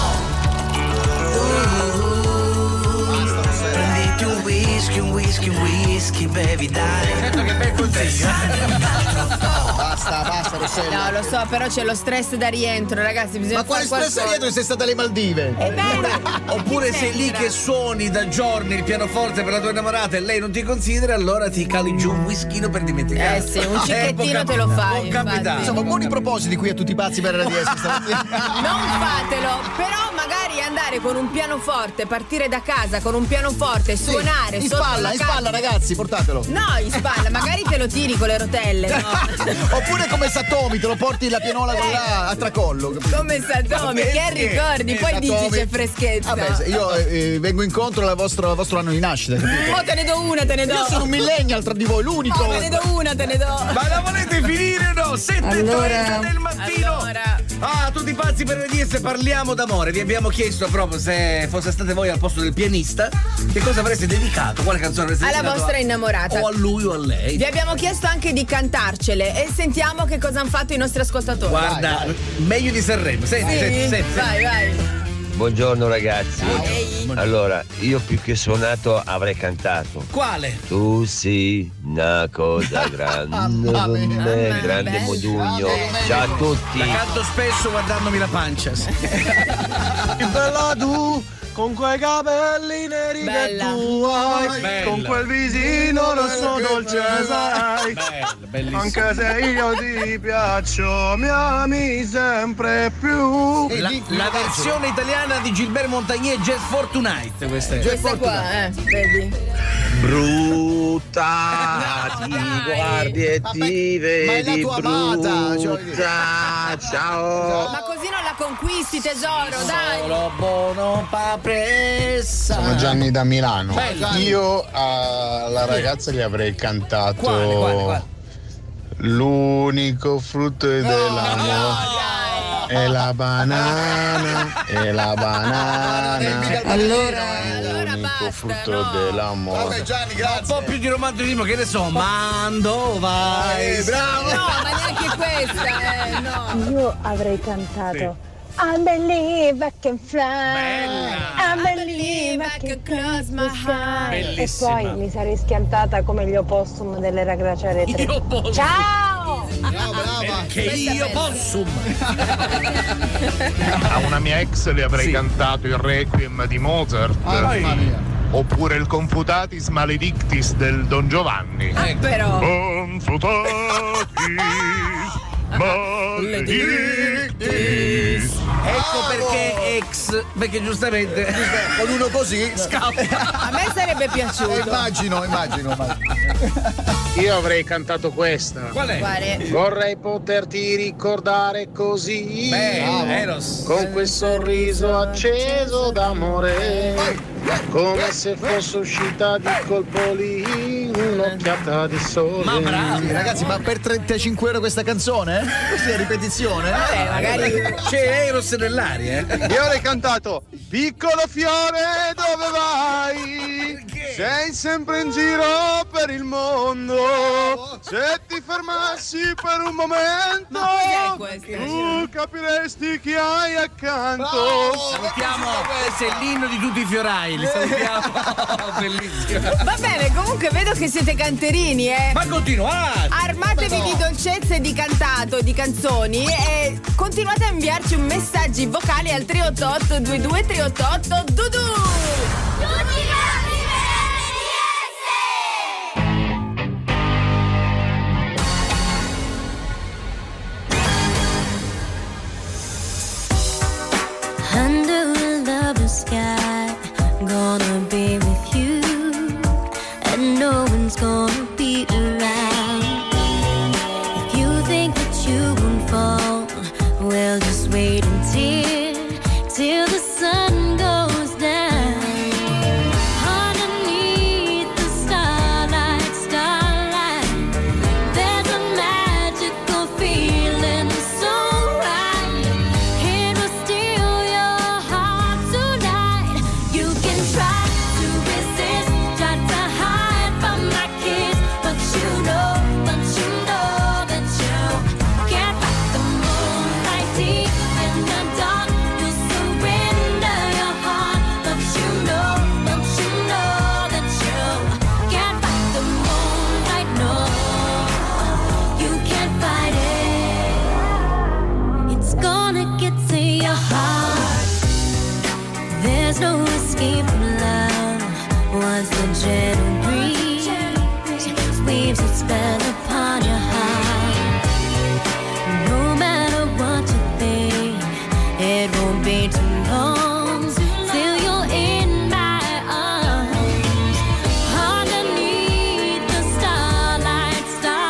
Speaker 6: Prenditi un whisky, un whisky, un whisky, bevi dai. Versante un altro po'.
Speaker 3: Basta, Rossella.
Speaker 4: No, lo so, però c'è lo stress da rientro, ragazzi. Bisogna
Speaker 3: Ma quale
Speaker 4: fare
Speaker 3: stress
Speaker 4: qualcosa.
Speaker 3: dietro sei stata alle Maldive?
Speaker 29: Oppure sei lì che suoni da giorni il pianoforte per la tua innamorata e lei non ti considera, allora ti cali giù un whiskino per dimenticare.
Speaker 4: Eh sì, un cicchettino te lo fai.
Speaker 29: Può capitare.
Speaker 3: Insomma, buoni propositi qui a tutti i pazzi per RDS stamattina.
Speaker 4: Non fatelo, però magari andare con un pianoforte, partire da casa con un pianoforte, suonare
Speaker 3: in
Speaker 4: sotto
Speaker 3: spalla,
Speaker 4: la
Speaker 3: in
Speaker 4: casa.
Speaker 3: spalla, ragazzi, portatelo.
Speaker 4: No, in spalla, magari te lo tiri con le rotelle, no?
Speaker 3: Oppure come Satomi, te lo porti la pianola con là a tracollo. Capito?
Speaker 4: Come Satomi, che ricordi, poi dici
Speaker 3: Satomi.
Speaker 4: c'è freschezza.
Speaker 3: Vabbè, io vengo incontro al vostro anno di nascita, capito?
Speaker 4: Oh, te ne do una, te ne do.
Speaker 3: Io sono un millennial tra di voi, l'unico.
Speaker 4: Oh, te ne do una, te ne do.
Speaker 29: Ma la volete finire o no? 7:30 del mattino. Ah, tutti pazzi per RDS, parliamo d'amore. Vi abbiamo chiesto proprio se fosse state voi al posto del pianista, che cosa avreste dedicato, quale canzone avreste
Speaker 4: Alla
Speaker 29: dedicato
Speaker 4: vostra innamorata.
Speaker 29: o a lui o a lei.
Speaker 4: Vi abbiamo chiesto anche di cantarcele e sentiamo che cosa hanno fatto i nostri ascoltatori.
Speaker 29: Guarda, meglio di Sanremo. Senti,
Speaker 4: Sì?
Speaker 29: senti.
Speaker 4: Vai.
Speaker 5: Buongiorno ragazzi.
Speaker 4: Ehi.
Speaker 5: Allora, io più che suonato avrei cantato.
Speaker 29: Quale?
Speaker 5: Tu sei una cosa grande per me, grande modugno. Ciao a tutti.
Speaker 29: La canto spesso guardandomi la pancia.
Speaker 7: Che bella tu, con quei capelli neri
Speaker 4: Bella.
Speaker 7: che tu hai,
Speaker 29: Bella.
Speaker 7: con quel visino rosso dolce sai.
Speaker 29: Bellissimo.
Speaker 7: Anche se io ti piaccio, mi ami sempre più.
Speaker 29: La versione italiana di Gilbert Montagnier e Jazz for Tonight. Questa è.
Speaker 4: Questa qua, vedi?
Speaker 5: Brutta, ti guardi e ti vedi
Speaker 3: tua amata,
Speaker 5: brutta. Ciao.
Speaker 4: Ma così non la conquisti, tesoro, dai.
Speaker 29: Solo buono papressa.
Speaker 8: Sono Gianni da Milano.
Speaker 29: Bello.
Speaker 8: Io alla ragazza gli avrei cantato
Speaker 29: Quale?
Speaker 7: L'unico frutto dell'amore è la banana, è la banana.
Speaker 4: Allora
Speaker 7: l'unico frutto dell'amore.
Speaker 3: Vabbè Gianni, grazie.
Speaker 29: Un po' più di romanticismo, che ne so, mando vai.
Speaker 3: Bravo.
Speaker 4: No, ma neanche questa, no.
Speaker 8: Io avrei cantato I believe I can fly, I believe I can close my eyes. E poi mi sarei schiantata come gli opossum dell'era glaciale 3. Ciao!
Speaker 3: Brava.
Speaker 29: Che io posso.
Speaker 7: A una mia ex le avrei cantato il Requiem di Mozart.
Speaker 3: Mamma mia.
Speaker 7: Oppure il Confutatis Maledictis del Don Giovanni.
Speaker 4: Però.
Speaker 7: Confutatis Maledictis.
Speaker 29: Ecco perché ex, perché giustamente
Speaker 3: con uno così
Speaker 29: scappa.
Speaker 4: A me sarebbe piaciuto.
Speaker 3: Immagino.
Speaker 7: Io avrei cantato questa.
Speaker 29: Qual è?
Speaker 4: Quale?
Speaker 7: Vorrei poterti ricordare così.
Speaker 29: Eros.
Speaker 7: Con quel sorriso acceso d'amore. Come se fosse uscita di colpo lì un'occhiata di sole.
Speaker 29: Ma bravi.
Speaker 3: Sì, ragazzi, ma per 35 euro questa canzone? Così a ripetizione?
Speaker 4: Magari
Speaker 29: c'è Eros nell'aria.
Speaker 7: Io avrei cantato Piccolo fiore dove vai? Sei sempre in giro per il mondo. Se ti fermassi per un momento tu capiresti chi hai accanto.
Speaker 29: Salutiamo, questo è l'inno di tutti i fiorai. Li salutiamo. Bellissimo.
Speaker 4: Va bene, comunque vedo che siete canterini,
Speaker 29: Ma continuate.
Speaker 4: Armatevi di dolcezze e di cantato, di canzoni e continuate a inviarci un messaggi vocali al 388 22 388 Dudu.
Speaker 10: Under a lover's sky, gonna be with you, and no one's gonna be around. If you think that you won't fall, well, just wait till the sun goes down. Underneath the starlight, there's a magical feeling so right. It will steal your heart tonight. You can try to resist, try to hide from my kiss, but you know that you can't fight the moonlight deep in the dark. You surrender your heart, but you know that you can't fight the moonlight. No, you can't fight it. It's gonna get to your heart. There's no escape from love. Once the gentle breeze weaves its spell upon your heart, no matter what you think, it won't be too long till you're in my arms. Underneath the starlight,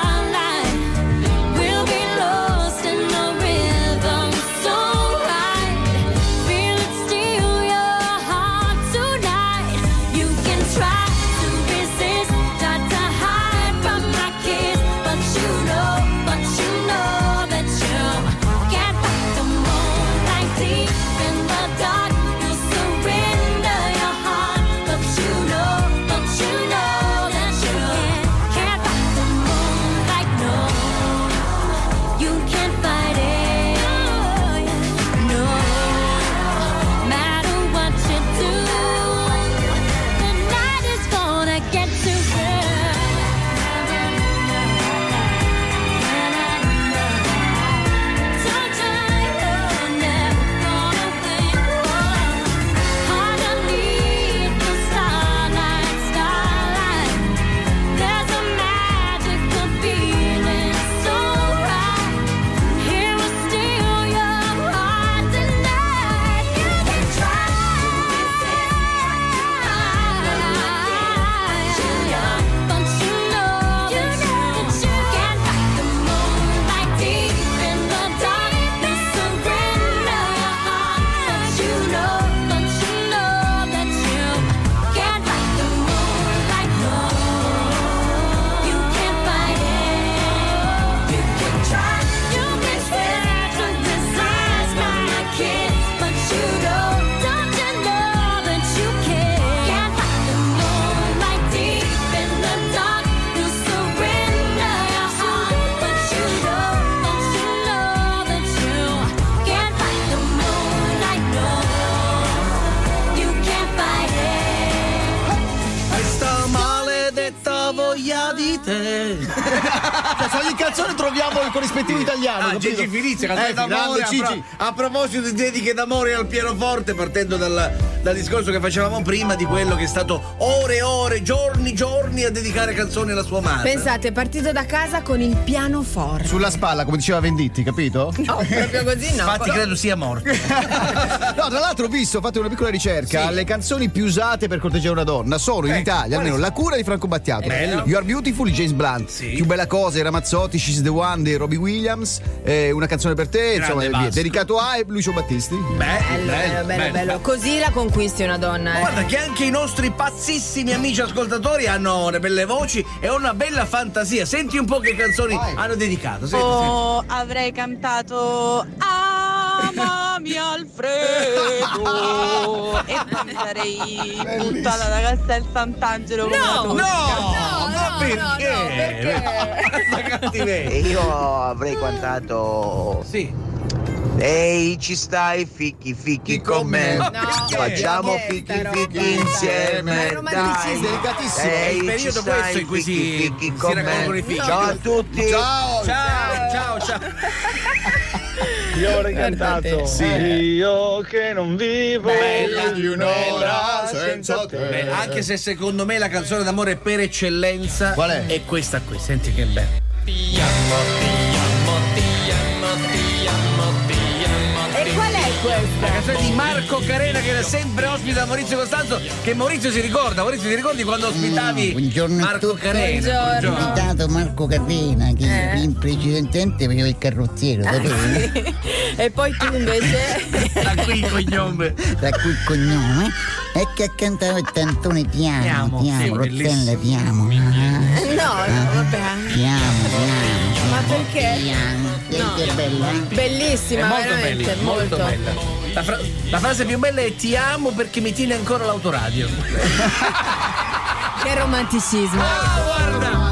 Speaker 10: we'll be lost in the rhythm so right. Feel it steal your heart tonight. You can try to resist, try to hide from my kiss, but you know that you can't fight the moonlight deep in the
Speaker 3: canzone troviamo il corrispettivo italiano.
Speaker 29: Gigi Filizzi, canzone d'amore.
Speaker 3: Gigi.
Speaker 29: A proposito di dediche d'amore al pianoforte, partendo dal discorso che facevamo prima di quello che è stato ore e ore, giorni a dedicare canzoni alla sua madre.
Speaker 4: Pensate, è partito da casa con il pianoforte.
Speaker 3: Sulla spalla, come diceva Venditti, capito?
Speaker 4: No, proprio così no.
Speaker 29: Infatti credo sia morto.
Speaker 3: No, tra l'altro ho visto, ho fatto una piccola ricerca, le canzoni più usate per corteggiare una donna sono in Italia, almeno La cura di Franco Battiato,
Speaker 29: Bello.
Speaker 3: You Are Beautiful di James Blunt, Più bella cosa, Ramazzotti, She's the One di Robbie Williams, Una canzone per te, insomma, e via. Dedicato a Lucio Battisti.
Speaker 4: Bello. Così la conquisti una donna.
Speaker 29: Guarda che anche i nostri pazzissimi amici ascoltatori hanno le belle voci e una bella fantasia. Senti un po' che canzoni hanno dedicato. Senti.
Speaker 11: Avrei cantato Amami Alfredo e mi sarei buttata da Castel Sant'Angelo come la Tosca.
Speaker 29: Ma perché?
Speaker 5: Io avrei cantato. Ehi, ci stai fichi con me. Facciamo fichi insieme. Dai,
Speaker 3: delicatissimo.
Speaker 29: È il periodo questo in cui si raccolgono i figli.
Speaker 5: Ciao a tutti.
Speaker 29: Ciao.
Speaker 7: Io avrei cantato Io che non vivo
Speaker 29: Bella
Speaker 7: di un'ora senza te.
Speaker 29: Anche se secondo me la canzone d'amore per eccellenza
Speaker 3: qual è?
Speaker 29: È questa qui, senti che bella.
Speaker 4: E qual è questa?
Speaker 29: La canzone di Marco Carena che era sempre ospite da Maurizio Costanzo, che Maurizio si ricorda. Maurizio, ti ricordi quando ospitavi Marco Carena?
Speaker 12: Ho invitato Marco Carena che precedentemente faceva il carrozziero, sapevi?
Speaker 4: E poi tu invece
Speaker 29: da qui il cognome
Speaker 12: e che cantava il Tantone ti amo, Rossella ti amo.
Speaker 4: no, vabbè.
Speaker 12: Ti amo.
Speaker 4: Ma perché?
Speaker 12: Che bella.
Speaker 4: Bellissima,
Speaker 29: è molto
Speaker 4: veramente,
Speaker 29: bella, molto bella. La frase più bella è ti amo perché mi tiene ancora l'autoradio.
Speaker 4: Che romanticismo.
Speaker 29: Guarda.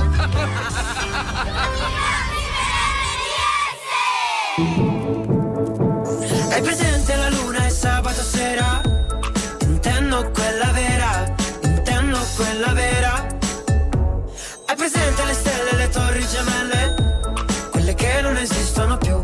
Speaker 2: Hai presente la luna e sabato sera? Intendo quella vera. Hai presente le stelle e le torri gemelle? Quelle che non esistono più.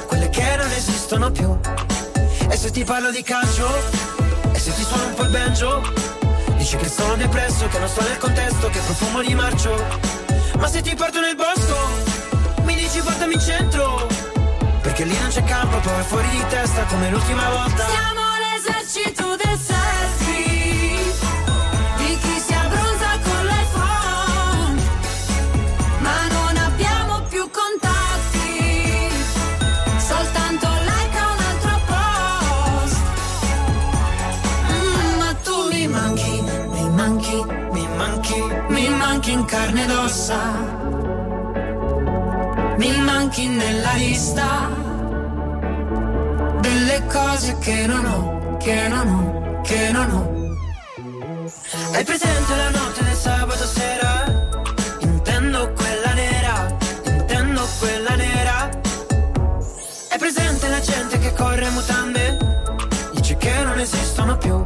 Speaker 2: E se ti parlo di calcio? E se ti suono un po' il banjo? Dici che sono depresso, che non sto nel contesto, che profumo di marcio. Ma se ti porto nel bosco, mi dici portami in centro. Perché lì non c'è campo, poi vai fuori di testa come l'ultima volta.
Speaker 10: Siamo l'esercito del selfie, di chi si abbronza con l'iPhone, ma non abbiamo più contatti, soltanto like a un altro post. Ma tu mi manchi in carne ed ossa, mi manchi nella lista delle cose che non ho.
Speaker 2: Hai presente la notte del sabato sera? Intendo quella nera. Hai presente la gente che corre a mutande? Dice che non esistono più.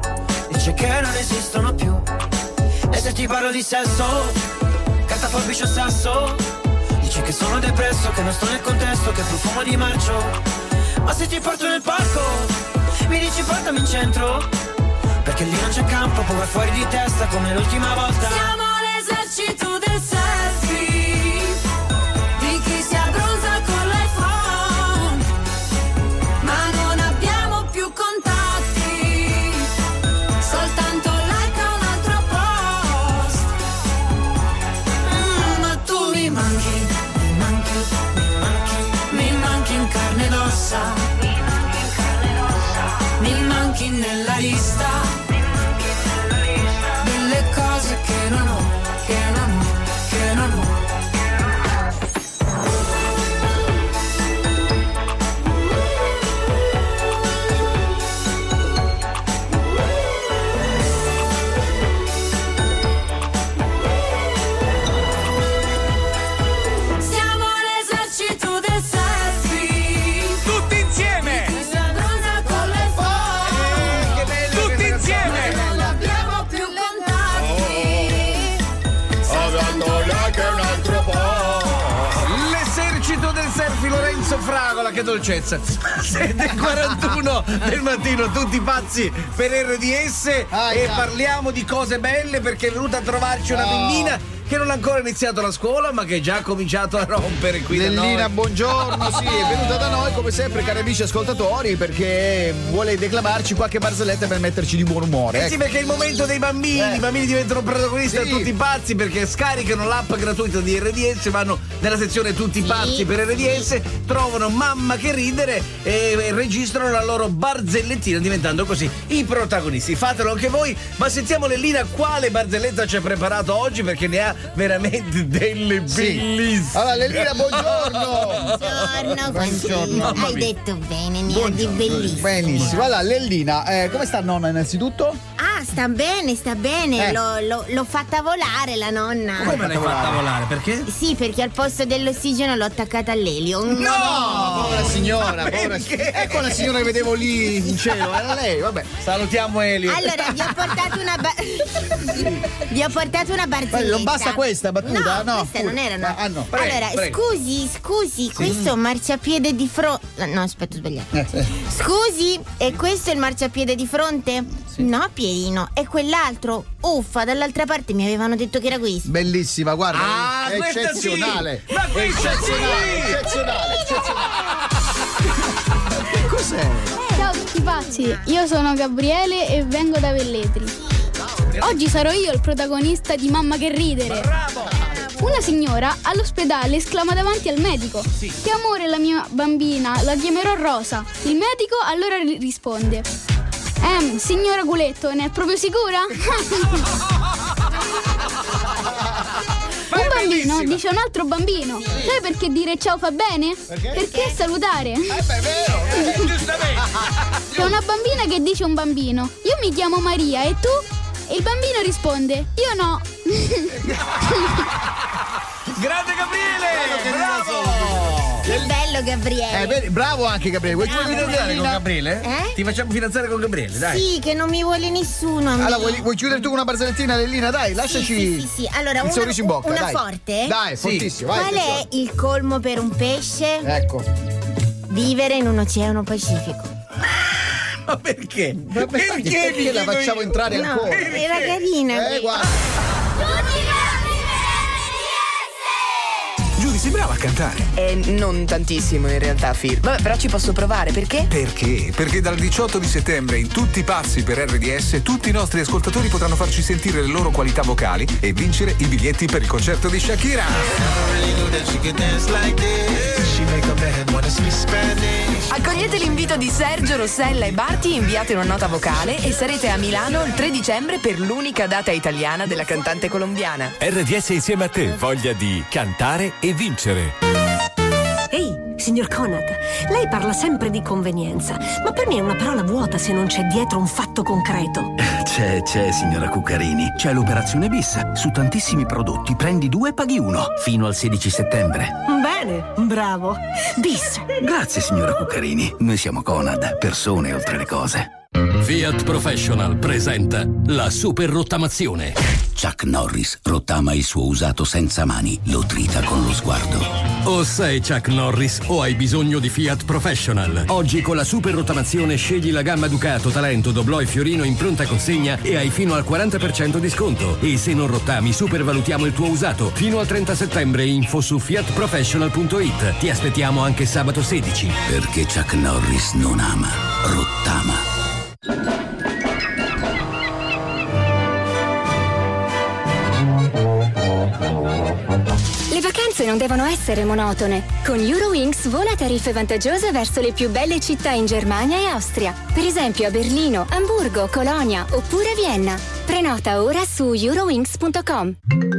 Speaker 2: E se ti parlo di sesso, carta, forbice o sasso, dici che sono depresso, che non sto nel contesto, che profumo di marcio. Ma se ti porto nel parco, mi dici portami in centro. Perché lì non c'è campo, poi vai fuori di testa come l'ultima volta.
Speaker 10: Siamo l'esercito del selfie, di chi si abbronza con l'iPhone, ma non abbiamo più contatti, soltanto like a un altro post. Ma tu mi manchi in carne ed ossa, mi manchi nella lista delle cose che non ho. Siamo l'esercito del selfie,
Speaker 29: tutti insieme.
Speaker 10: con l'iPhone,
Speaker 29: Che bello, tutti insieme. dolcezza. 7:41 del mattino, tutti pazzi per RDS e parliamo di cose belle perché è venuta a trovarci una bambina che non ha ancora iniziato la scuola ma che già ha cominciato a rompere qui da noi.
Speaker 3: Lellina, buongiorno, sì, è venuta da noi come sempre, cari amici ascoltatori, perché vuole declamarci qualche barzelletta per metterci di buon umore.
Speaker 29: Sì, perché è il momento dei bambini, i bambini diventano protagonisti a tutti pazzi perché scaricano l'app gratuita di RDS, vanno nella sezione tutti pazzi per RDS, trovano Mamma che ridere e registrano la loro barzellettina diventando così i protagonisti. Fatelo anche voi, ma sentiamo Lellina quale barzelletta ci ha preparato oggi perché ne ha veramente delle bellissime.
Speaker 3: Allora Lellina, buongiorno.
Speaker 9: Buongiorno. Hai detto bene, ne ha di bellissimo.
Speaker 3: Benissimo. Allora Lellina, come sta nonna innanzitutto?
Speaker 9: Ah, sta bene. L'ho fatta volare la nonna.
Speaker 29: Come l'hai fatta volare? Perché?
Speaker 9: Sì, perché al posto dell'ossigeno l'ho attaccata all'elio.
Speaker 3: No, povera signora, ecco la signora che vedevo lì in cielo, era lei, vabbè.
Speaker 29: Salutiamo Elio.
Speaker 9: Allora, vi ho portato una barzelletta.
Speaker 3: Non basta questa battuta?
Speaker 9: No, questa non era. No.
Speaker 3: no.
Speaker 9: Allora,
Speaker 29: prego.
Speaker 9: scusi, questo è un marciapiede di fronte. No, aspetta, ho sbagliato. Scusi, e questo è il marciapiede di fronte? No, Pierino, è quell'altro. Uffa, dall'altra parte mi avevano detto che era questo.
Speaker 3: Bellissima, guarda, è eccezionale.
Speaker 29: Sì. Ma
Speaker 3: eccezionale. Che cos'è?
Speaker 13: Ciao a tutti pazzi, io sono Gabriele e vengo da Velletri. Oggi sarò io il protagonista di Mamma che ridere.
Speaker 29: Bravo!
Speaker 13: Una signora all'ospedale esclama davanti al medico: che amore, la mia bambina, la chiamerò Rosa. Il medico allora risponde: signora Guletto, ne è proprio sicura? Un bambino dice a un altro bambino: sai perché dire ciao fa bene? Perché salutare.
Speaker 29: Beh, è vero, giustamente.
Speaker 13: C'è una bambina che dice a un bambino: io mi chiamo Maria e tu? E il bambino risponde: io no.
Speaker 29: Grande Gabriele! Bravo!
Speaker 9: Che bello Gabriele.
Speaker 3: Bravo anche Gabriele. Vuoi
Speaker 29: fidanzare con Gabriele? Ti facciamo fidanzare con Gabriele, dai.
Speaker 9: Sì, che non mi vuole nessuno.
Speaker 3: Allora, vuoi chiudere tu con una barzellettina, Lellina? Dai, lasciaci.
Speaker 9: Sì. Allora,
Speaker 3: il sorriso in bocca.
Speaker 9: Una
Speaker 3: dai.
Speaker 9: forte?
Speaker 3: Dai, fortissimo. Vai,
Speaker 9: qual è il colmo per un pesce?
Speaker 3: Ecco.
Speaker 9: Vivere in un oceano Pacifico.
Speaker 29: Ma perché?
Speaker 3: Perché la facciamo entrare ancora?
Speaker 9: Era carina.
Speaker 3: Guarda.
Speaker 6: Giudy, sei brava a cantare.
Speaker 15: Non tantissimo in realtà, Phil. Vabbè, però ci posso provare, perché?
Speaker 6: Perché? Perché dal 18 di settembre in Tutti pazzi per RDS tutti i nostri ascoltatori potranno farci sentire le loro qualità vocali e vincere i biglietti per il concerto di Shakira.
Speaker 15: Accogliete l'invito di Sergio, Rossella e Barti, inviate una nota vocale e sarete a Milano il 3 dicembre per l'unica data italiana della cantante colombiana.
Speaker 27: RDS insieme a te, voglia di cantare e vincere.
Speaker 16: Ehi, signor Conad, lei parla sempre di convenienza, ma per me è una parola vuota se non c'è dietro un fatto concreto.
Speaker 17: C'è, signora Cuccarini. C'è l'operazione bis. Su tantissimi prodotti prendi 2 e paghi 1. Fino al 16 settembre.
Speaker 16: Bene, bravo. Bis.
Speaker 17: Grazie, signora Cuccarini. Noi siamo Conad, persone oltre le cose.
Speaker 27: Fiat Professional presenta la super rottamazione.
Speaker 17: Chuck Norris rottama il suo usato senza mani, lo trita con lo sguardo.
Speaker 27: O sei Chuck Norris o hai bisogno di Fiat Professional. Oggi con la super rottamazione scegli la gamma Ducato, Talento, Doblò e Fiorino in pronta consegna e hai fino al 40% di sconto. E se non rottami, supervalutiamo il tuo usato. Fino al 30 settembre info su fiatprofessional.it. Ti aspettiamo anche sabato 16.
Speaker 17: Perché Chuck Norris non ama, rottama.
Speaker 18: Le vacanze non devono essere monotone. Con Eurowings vola a tariffe vantaggiose verso le più belle città in Germania e Austria. Per esempio a Berlino, Amburgo, Colonia oppure Vienna. Prenota ora su eurowings.com.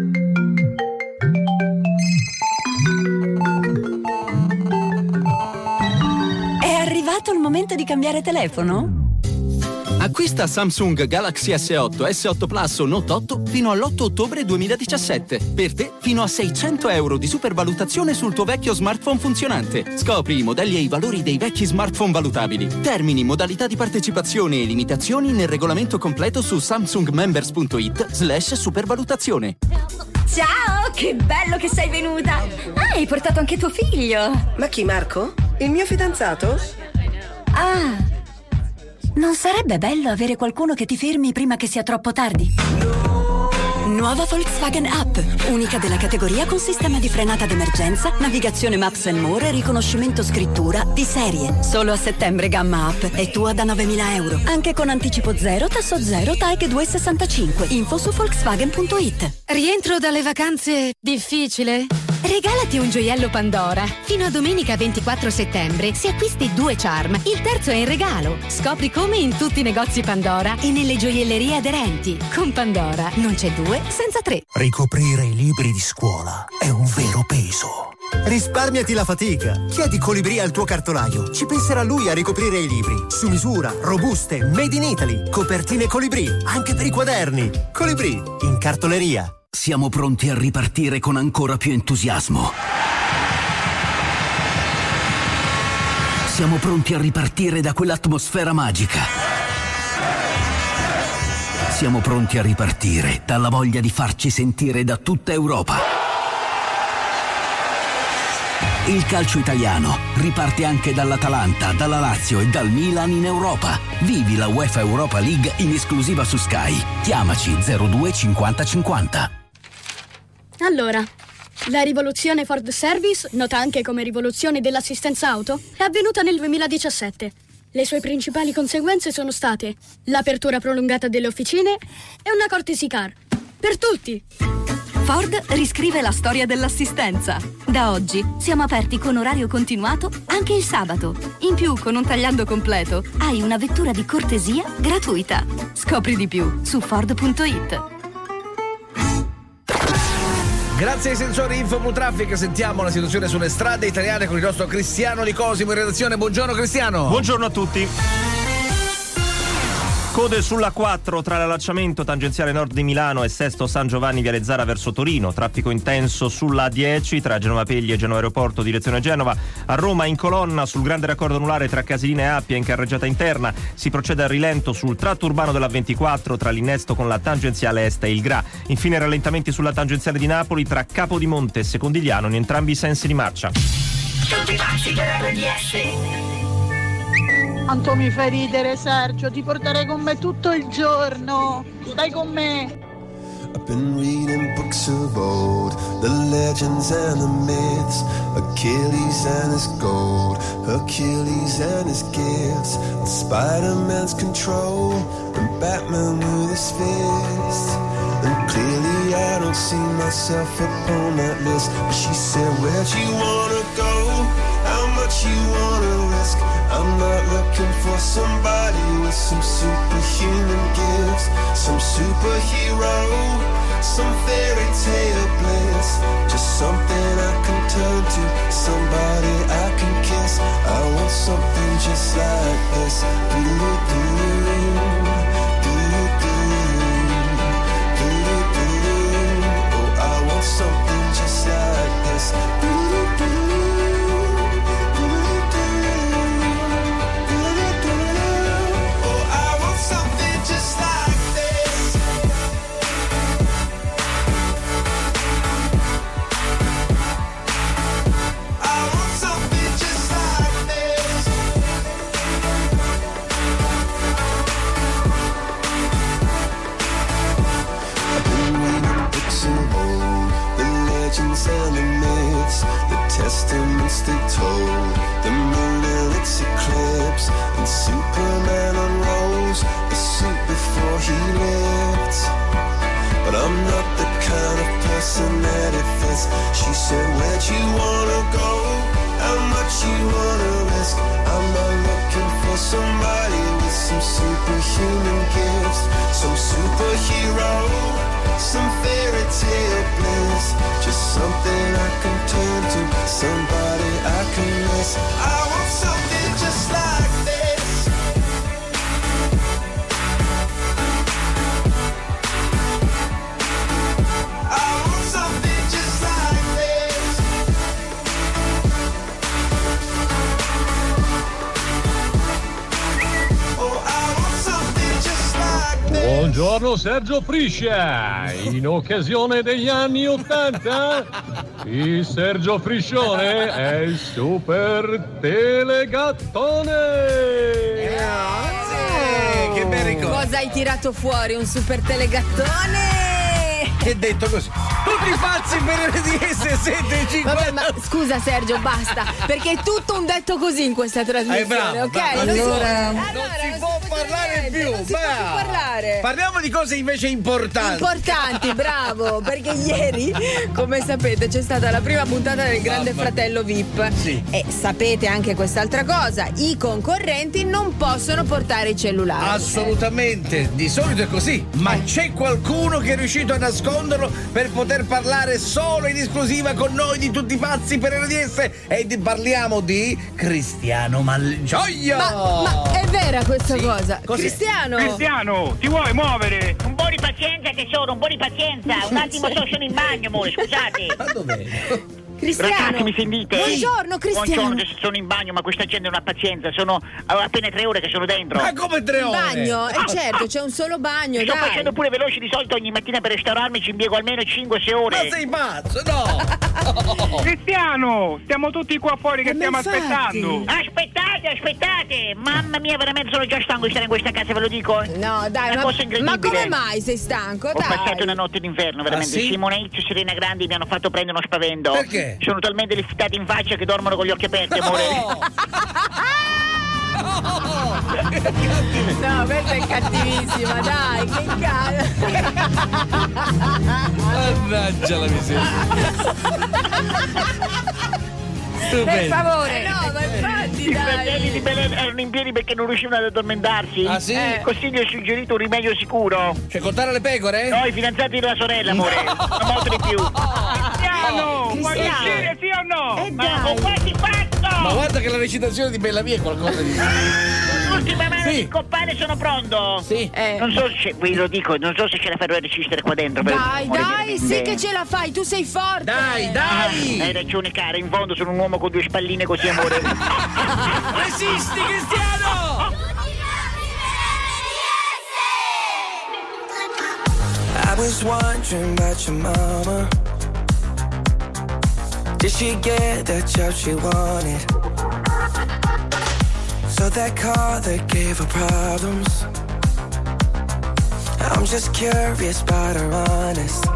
Speaker 19: È arrivato il momento di cambiare telefono?
Speaker 20: Acquista Samsung Galaxy S8, S8 Plus o Note 8 fino all'8 ottobre 2017. Per te fino a €600 di supervalutazione sul tuo vecchio smartphone funzionante. Scopri i modelli e i valori dei vecchi smartphone valutabili. Termini, modalità di partecipazione e limitazioni nel regolamento completo su samsungmembers.it/supervalutazione.
Speaker 19: Ciao, che bello che sei venuta! Ah, hai portato anche tuo figlio!
Speaker 16: Ma chi, Marco? Il mio fidanzato?
Speaker 19: Ah, non sarebbe bello avere qualcuno che ti fermi prima che sia troppo tardi? Nuova Volkswagen Up, unica della categoria con sistema di frenata d'emergenza, navigazione Maps and More e riconoscimento scrittura di serie. Solo a settembre gamma Up è tua da 9.000 euro. Anche con anticipo 0, tasso 0, TAEG 265. Info su Volkswagen.it.
Speaker 1: Rientro dalle vacanze difficile? Regalati un gioiello Pandora. Fino a domenica 24 settembre, se acquisti 2 charm, il terzo è in regalo. Scopri come in tutti i negozi Pandora e nelle gioiellerie aderenti. Con Pandora non c'è 2 senza 3.
Speaker 14: Ricoprire i libri di scuola è un vero peso. Risparmiati la fatica. Chiedi Colibrì al tuo cartolaio. Ci penserà lui a ricoprire i libri. Su misura, robuste, made in Italy. Copertine Colibrì, anche per i quaderni. Colibrì, in cartoleria.
Speaker 27: Siamo pronti a ripartire con ancora più entusiasmo. Siamo pronti a ripartire da quell'atmosfera magica. Siamo pronti a ripartire dalla voglia di farci sentire da tutta Europa. Il calcio italiano riparte anche dall'Atalanta, dalla Lazio e dal Milan in Europa. Vivi la UEFA Europa League in esclusiva su Sky. Chiamaci 02 50 50.
Speaker 13: Allora, la rivoluzione Ford Service, nota anche come rivoluzione dell'assistenza auto, è avvenuta nel 2017. Le sue principali conseguenze sono state l'apertura prolungata delle officine e una courtesy car. Per tutti!
Speaker 19: Ford riscrive la storia dell'assistenza. Da oggi siamo aperti con orario continuato anche il sabato. In più, con un tagliando completo, hai una vettura di cortesia gratuita. Scopri di più su Ford.it.
Speaker 29: Grazie ai sensori Infomutraffic sentiamo la situazione sulle strade italiane con il nostro Cristiano Di Cosimo in redazione. Buongiorno Cristiano.
Speaker 21: Buongiorno a tutti. Code sulla 4 tra l'allacciamento tangenziale nord di Milano e Sesto San Giovanni Viale Zara verso Torino. Traffico intenso sulla A10 tra Genova Pegli e Genova Aeroporto direzione Genova. A Roma in colonna sul grande raccordo anulare tra Casilina e Appia in carreggiata interna. Si procede a rilento sul tratto urbano della 24 tra l'innesto con la tangenziale est e il Gra. Infine rallentamenti sulla tangenziale di Napoli tra Capodimonte e Secondigliano in entrambi i sensi di marcia.
Speaker 11: Quanto mi fai ridere, Sergio, ti porterei con me tutto il giorno. Stai con me.
Speaker 22: I've been reading books of old, the legends and the myths, Achilles and his gold, Hercules and his gifts, and Spider-Man's control, and Batman with his fist. And clearly I don't see myself upon that list. But she said, where'd you wanna go? How much you wanna risk? I'm not looking for somebody with some superhuman gifts, some superhero, some fairy tale bliss. Just something I can turn to, somebody I can kiss. I want something just like this. Oh, I want something just like this. And the myths, the testaments they told, the moon and its eclipse, and Superman unrolls the suit before he lived. But I'm not the kind of person that it fits. She said, where'd you wanna go? How much you wanna risk? I'm not looking for somebody with some superhuman gifts, some superhero, some fairy tale bliss. Just something I can turn to, somebody I can miss. I want something just like this. I want something just like this. Oh, I want something just like this.
Speaker 23: Buongiorno Sergio Priscia, in occasione degli anni '80
Speaker 5: Sì, Sergio Friscione è il super telegattone.
Speaker 29: Che bel ricordo.
Speaker 4: Cosa hai tirato fuori? Un super telegattone?
Speaker 29: È detto così. Tutti pazzi per RDS 750.
Speaker 4: Vabbè, ma scusa Sergio, basta, perché è tutto un detto così in questa trasmissione,
Speaker 29: bravo,
Speaker 4: ok?
Speaker 29: bravo.
Speaker 4: Non si può-
Speaker 29: Non si può parlare più.
Speaker 4: Non si può più parlare.
Speaker 29: Parliamo di cose invece importanti.
Speaker 4: Importanti, bravo, perché ieri, come sapete, c'è stata la prima puntata del Grande Fratello VIP.
Speaker 29: Sì.
Speaker 4: E sapete anche quest'altra cosa, i concorrenti non possono portare i cellulari.
Speaker 29: Assolutamente, di solito è così, ma c'è qualcuno che è riuscito a nasconderlo per poter parlare solo in esclusiva con noi di Tutti Pazzi per RDS e parliamo di Cristiano Malgioglio.
Speaker 4: Ma è vera questa cosa?
Speaker 29: Cos'è?
Speaker 4: Cristiano,
Speaker 7: ti vuoi muovere? Un po' di pazienza tesoro, un po' di pazienza. Un attimo sono in bagno, amore, scusate.
Speaker 29: Ma dov'è?
Speaker 4: Cristiano.
Speaker 7: Ragazzi, mi sentite?
Speaker 4: Buongiorno, Cristiano.
Speaker 7: Buongiorno, sono in bagno, ma questa gente non ha pazienza. Sono appena 3 ore che sono dentro.
Speaker 29: Ma come 3 ore?
Speaker 4: Bagno? Certo, c'è un solo bagno,
Speaker 7: Sto
Speaker 4: dai.
Speaker 7: facendo pure veloce, di solito ogni mattina per restaurarmi ci impiego almeno 5-6 ore.
Speaker 29: Ma sei pazzo? No!
Speaker 7: Cristiano, stiamo tutti qua fuori che stiamo aspettando. Aspettate! Mamma mia, veramente sono già stanco di stare in questa casa, ve lo dico.
Speaker 4: No, dai,
Speaker 7: Una cosa incredibile.
Speaker 4: ma come mai sei stanco?
Speaker 7: Ho
Speaker 4: Dai.
Speaker 7: passato una notte d'inverno, veramente.
Speaker 29: Ah, sì?
Speaker 7: Simone Izzo e Serena Grandi mi hanno fatto prendere uno spavento.
Speaker 29: Perché?
Speaker 7: Sono talmente liftati in faccia che dormono con gli occhi aperti, amore.
Speaker 4: No, questa è cattivissima, dai, che cazzo.
Speaker 29: Mannaggia la
Speaker 4: Per favore. No, ma infatti,
Speaker 7: I fratelli di Belen erano in piedi perché non riuscivano ad addormentarsi.
Speaker 29: Ah, sì?
Speaker 7: Così gli ho suggerito un rimedio sicuro.
Speaker 29: Cioè contare le pecore?
Speaker 7: No, i fidanzati della sorella, amore. Non molto di più. Cristiano, vuoi uscire, sì o no? Ma ho quasi fatto!
Speaker 29: Ma guarda che la recitazione di Bella Via è qualcosa di...
Speaker 7: L'ultima mano di scoppare, sono pronto.
Speaker 29: Sì.
Speaker 7: Non so se, ve lo dico, non so se ce la farò a resistere qua dentro.
Speaker 4: Dai, sì che ce la fai, tu sei forte.
Speaker 29: Dai!
Speaker 7: Hai ragione, cara, in fondo sono un uomo con 2 spalline così, amore.
Speaker 29: Resisti, Cristiano!
Speaker 2: I was wondering about your mama. Did she get the job she wanted? So that car that gave her problems. I'm just curious about her honest.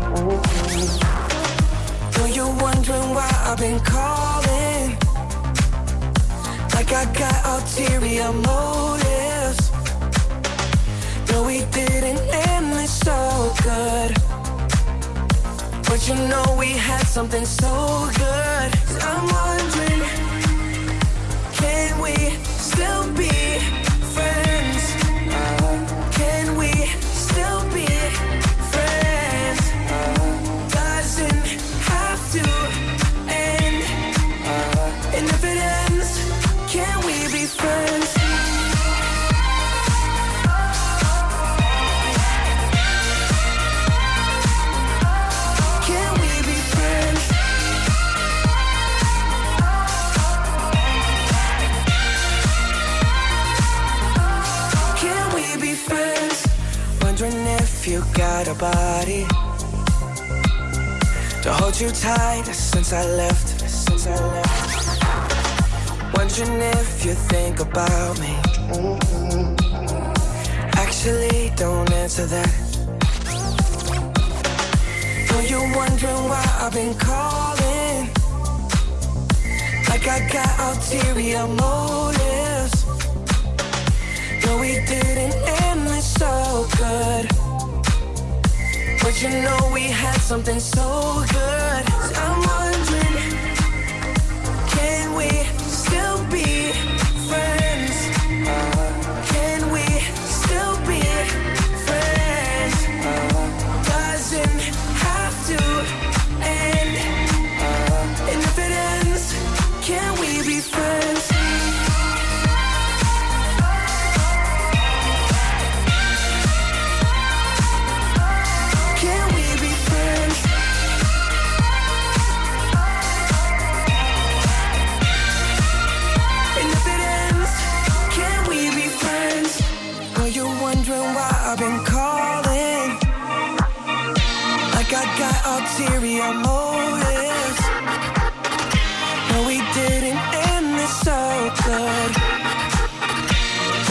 Speaker 2: Know you're wondering why I've been calling, like I got ulterior motives. No, we didn't end this so good, but you know we had something so good. I'm wondering, can we still be friends? Can we still be friends? Doesn't have to end. And if it ends, can we be friends? Can we be friends? Can we be friends? Wondering if you got a body to hold you tight since I left. Wondering if you think about me. Actually, don't answer that. Know you're wondering why I've been calling, like I got ulterior motives. No, we didn't end this so good, but you know we had something so good. I'm wondering, can we still be friends? Can we still be friends? Doesn't have to end. And if it ends, can we be friends? Can we be friends? And if it ends, can we be friends? Are you wondering why I've been calling, like I got ulterior motives?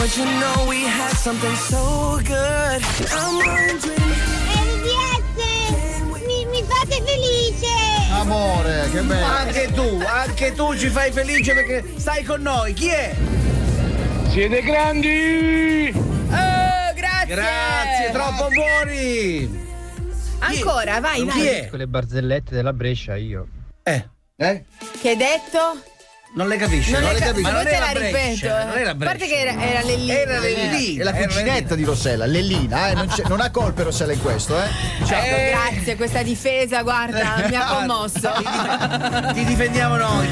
Speaker 2: 'cause you know we had something so good. I'm wondering.
Speaker 8: Mi fate felice!
Speaker 3: Amore, che bello!
Speaker 29: Anche tu ci fai felice perché stai con noi. Chi è?
Speaker 5: Siete grandi!
Speaker 4: Grazie!
Speaker 29: Grazie, troppo buoni!
Speaker 4: Ancora, vai.
Speaker 29: Chi è?
Speaker 9: Quelle barzellette della Brescia io.
Speaker 4: Che hai detto?
Speaker 29: Non le capisci?
Speaker 4: Non le
Speaker 29: capisci?
Speaker 4: Ma
Speaker 29: non
Speaker 4: te la
Speaker 29: era Brescia,
Speaker 4: ripeto.
Speaker 29: non era
Speaker 4: A parte che era Lellina.
Speaker 29: Era Lellina.
Speaker 3: È la cuginetta di Rossella, Lellina, non ha colpe Rossella in questo,
Speaker 4: Grazie, questa difesa, guarda, mi ha commosso.
Speaker 29: Ti difendiamo noi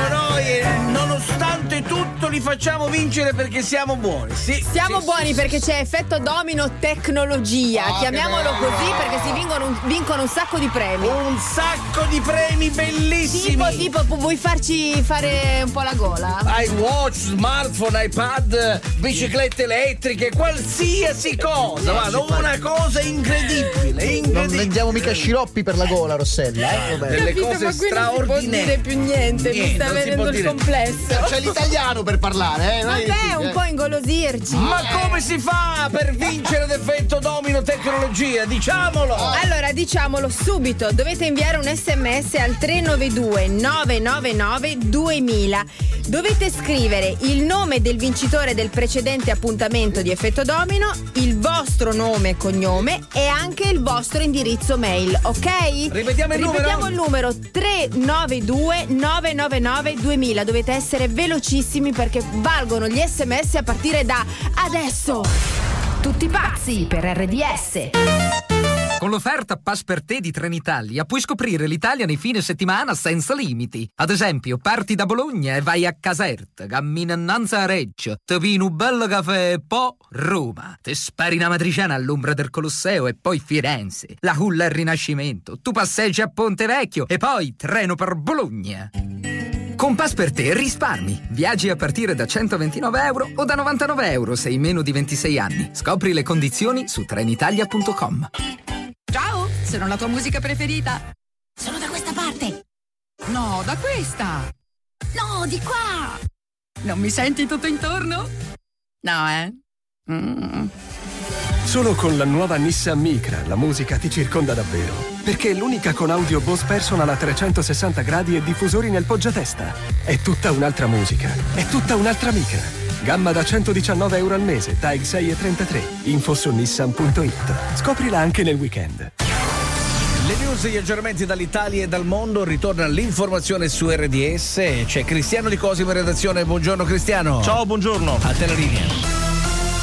Speaker 29: e nonostante tutto li facciamo vincere perché siamo buoni.
Speaker 4: Siamo buoni perché c'è effetto domino tecnologia, chiamiamolo così perché si vincono un sacco di premi.
Speaker 29: Un sacco di premi bellissimi.
Speaker 4: Tipo vuoi farci fare un po' la gola?
Speaker 29: iWatch, smartphone, iPad, biciclette elettriche, qualsiasi cosa. Guarda, una cosa incredibile.
Speaker 3: Non vendiamo mica sciroppi per la gola, Rossella.
Speaker 29: Delle cose straordinarie.
Speaker 4: Non si può dire più niente, mi sta venendo il complesso.
Speaker 3: C'è l'italiano per parlare,
Speaker 4: Vabbè, un po' ingolosirci.
Speaker 29: Ma come si fa per vincere l'effetto domino tecnologia? Diciamolo!
Speaker 4: Allora, diciamolo subito. Dovete inviare un SMS al 392 999 2000. Dovete scrivere il nome del vincitore del precedente appuntamento di effetto domino, il vostro nome e cognome e anche il vostro indirizzo mail, ok?
Speaker 29: Ripetiamo
Speaker 4: il numero 392 999 2000. Dovete essere velocissimi perché valgono gli SMS a partire da adesso.
Speaker 1: Tutti pazzi per RDS.
Speaker 10: Con l'offerta Pass per te di Trenitalia puoi scoprire l'Italia nei fine settimana senza limiti. Ad esempio, parti da Bologna e vai a Caserta, cammini innanzi a Reggio, ti pini un bel caffè e poi Roma. Ti spari una matriciana all'ombra del Colosseo e poi Firenze, la culla al Rinascimento. Tu passeggi a Ponte Vecchio e poi treno per Bologna. Con Pass per te risparmi. Viaggi a partire da €129 o da €99 se hai meno di 26 anni. Scopri le condizioni su trenitalia.com.
Speaker 1: Ciao, sono la tua musica preferita.
Speaker 16: Sono da questa parte.
Speaker 1: No, da questa.
Speaker 16: No, di qua.
Speaker 1: Non mi senti tutto intorno? No,
Speaker 12: Solo con la nuova Nissan Micra la musica ti circonda davvero. Perché è l'unica con audio Bose Personal a 360 gradi e diffusori nel poggiatesta. È tutta un'altra musica. È tutta un'altra Micra. Gamma da €119 al mese, TAG 6,33. Info su nissan.it. Scoprila anche nel weekend.
Speaker 29: Le news e gli aggiornamenti dall'Italia e dal mondo. Ritorna l'informazione su RDS. C'è Cristiano Di Cosimo in redazione. Buongiorno Cristiano.
Speaker 21: Ciao, buongiorno.
Speaker 29: A te la linea.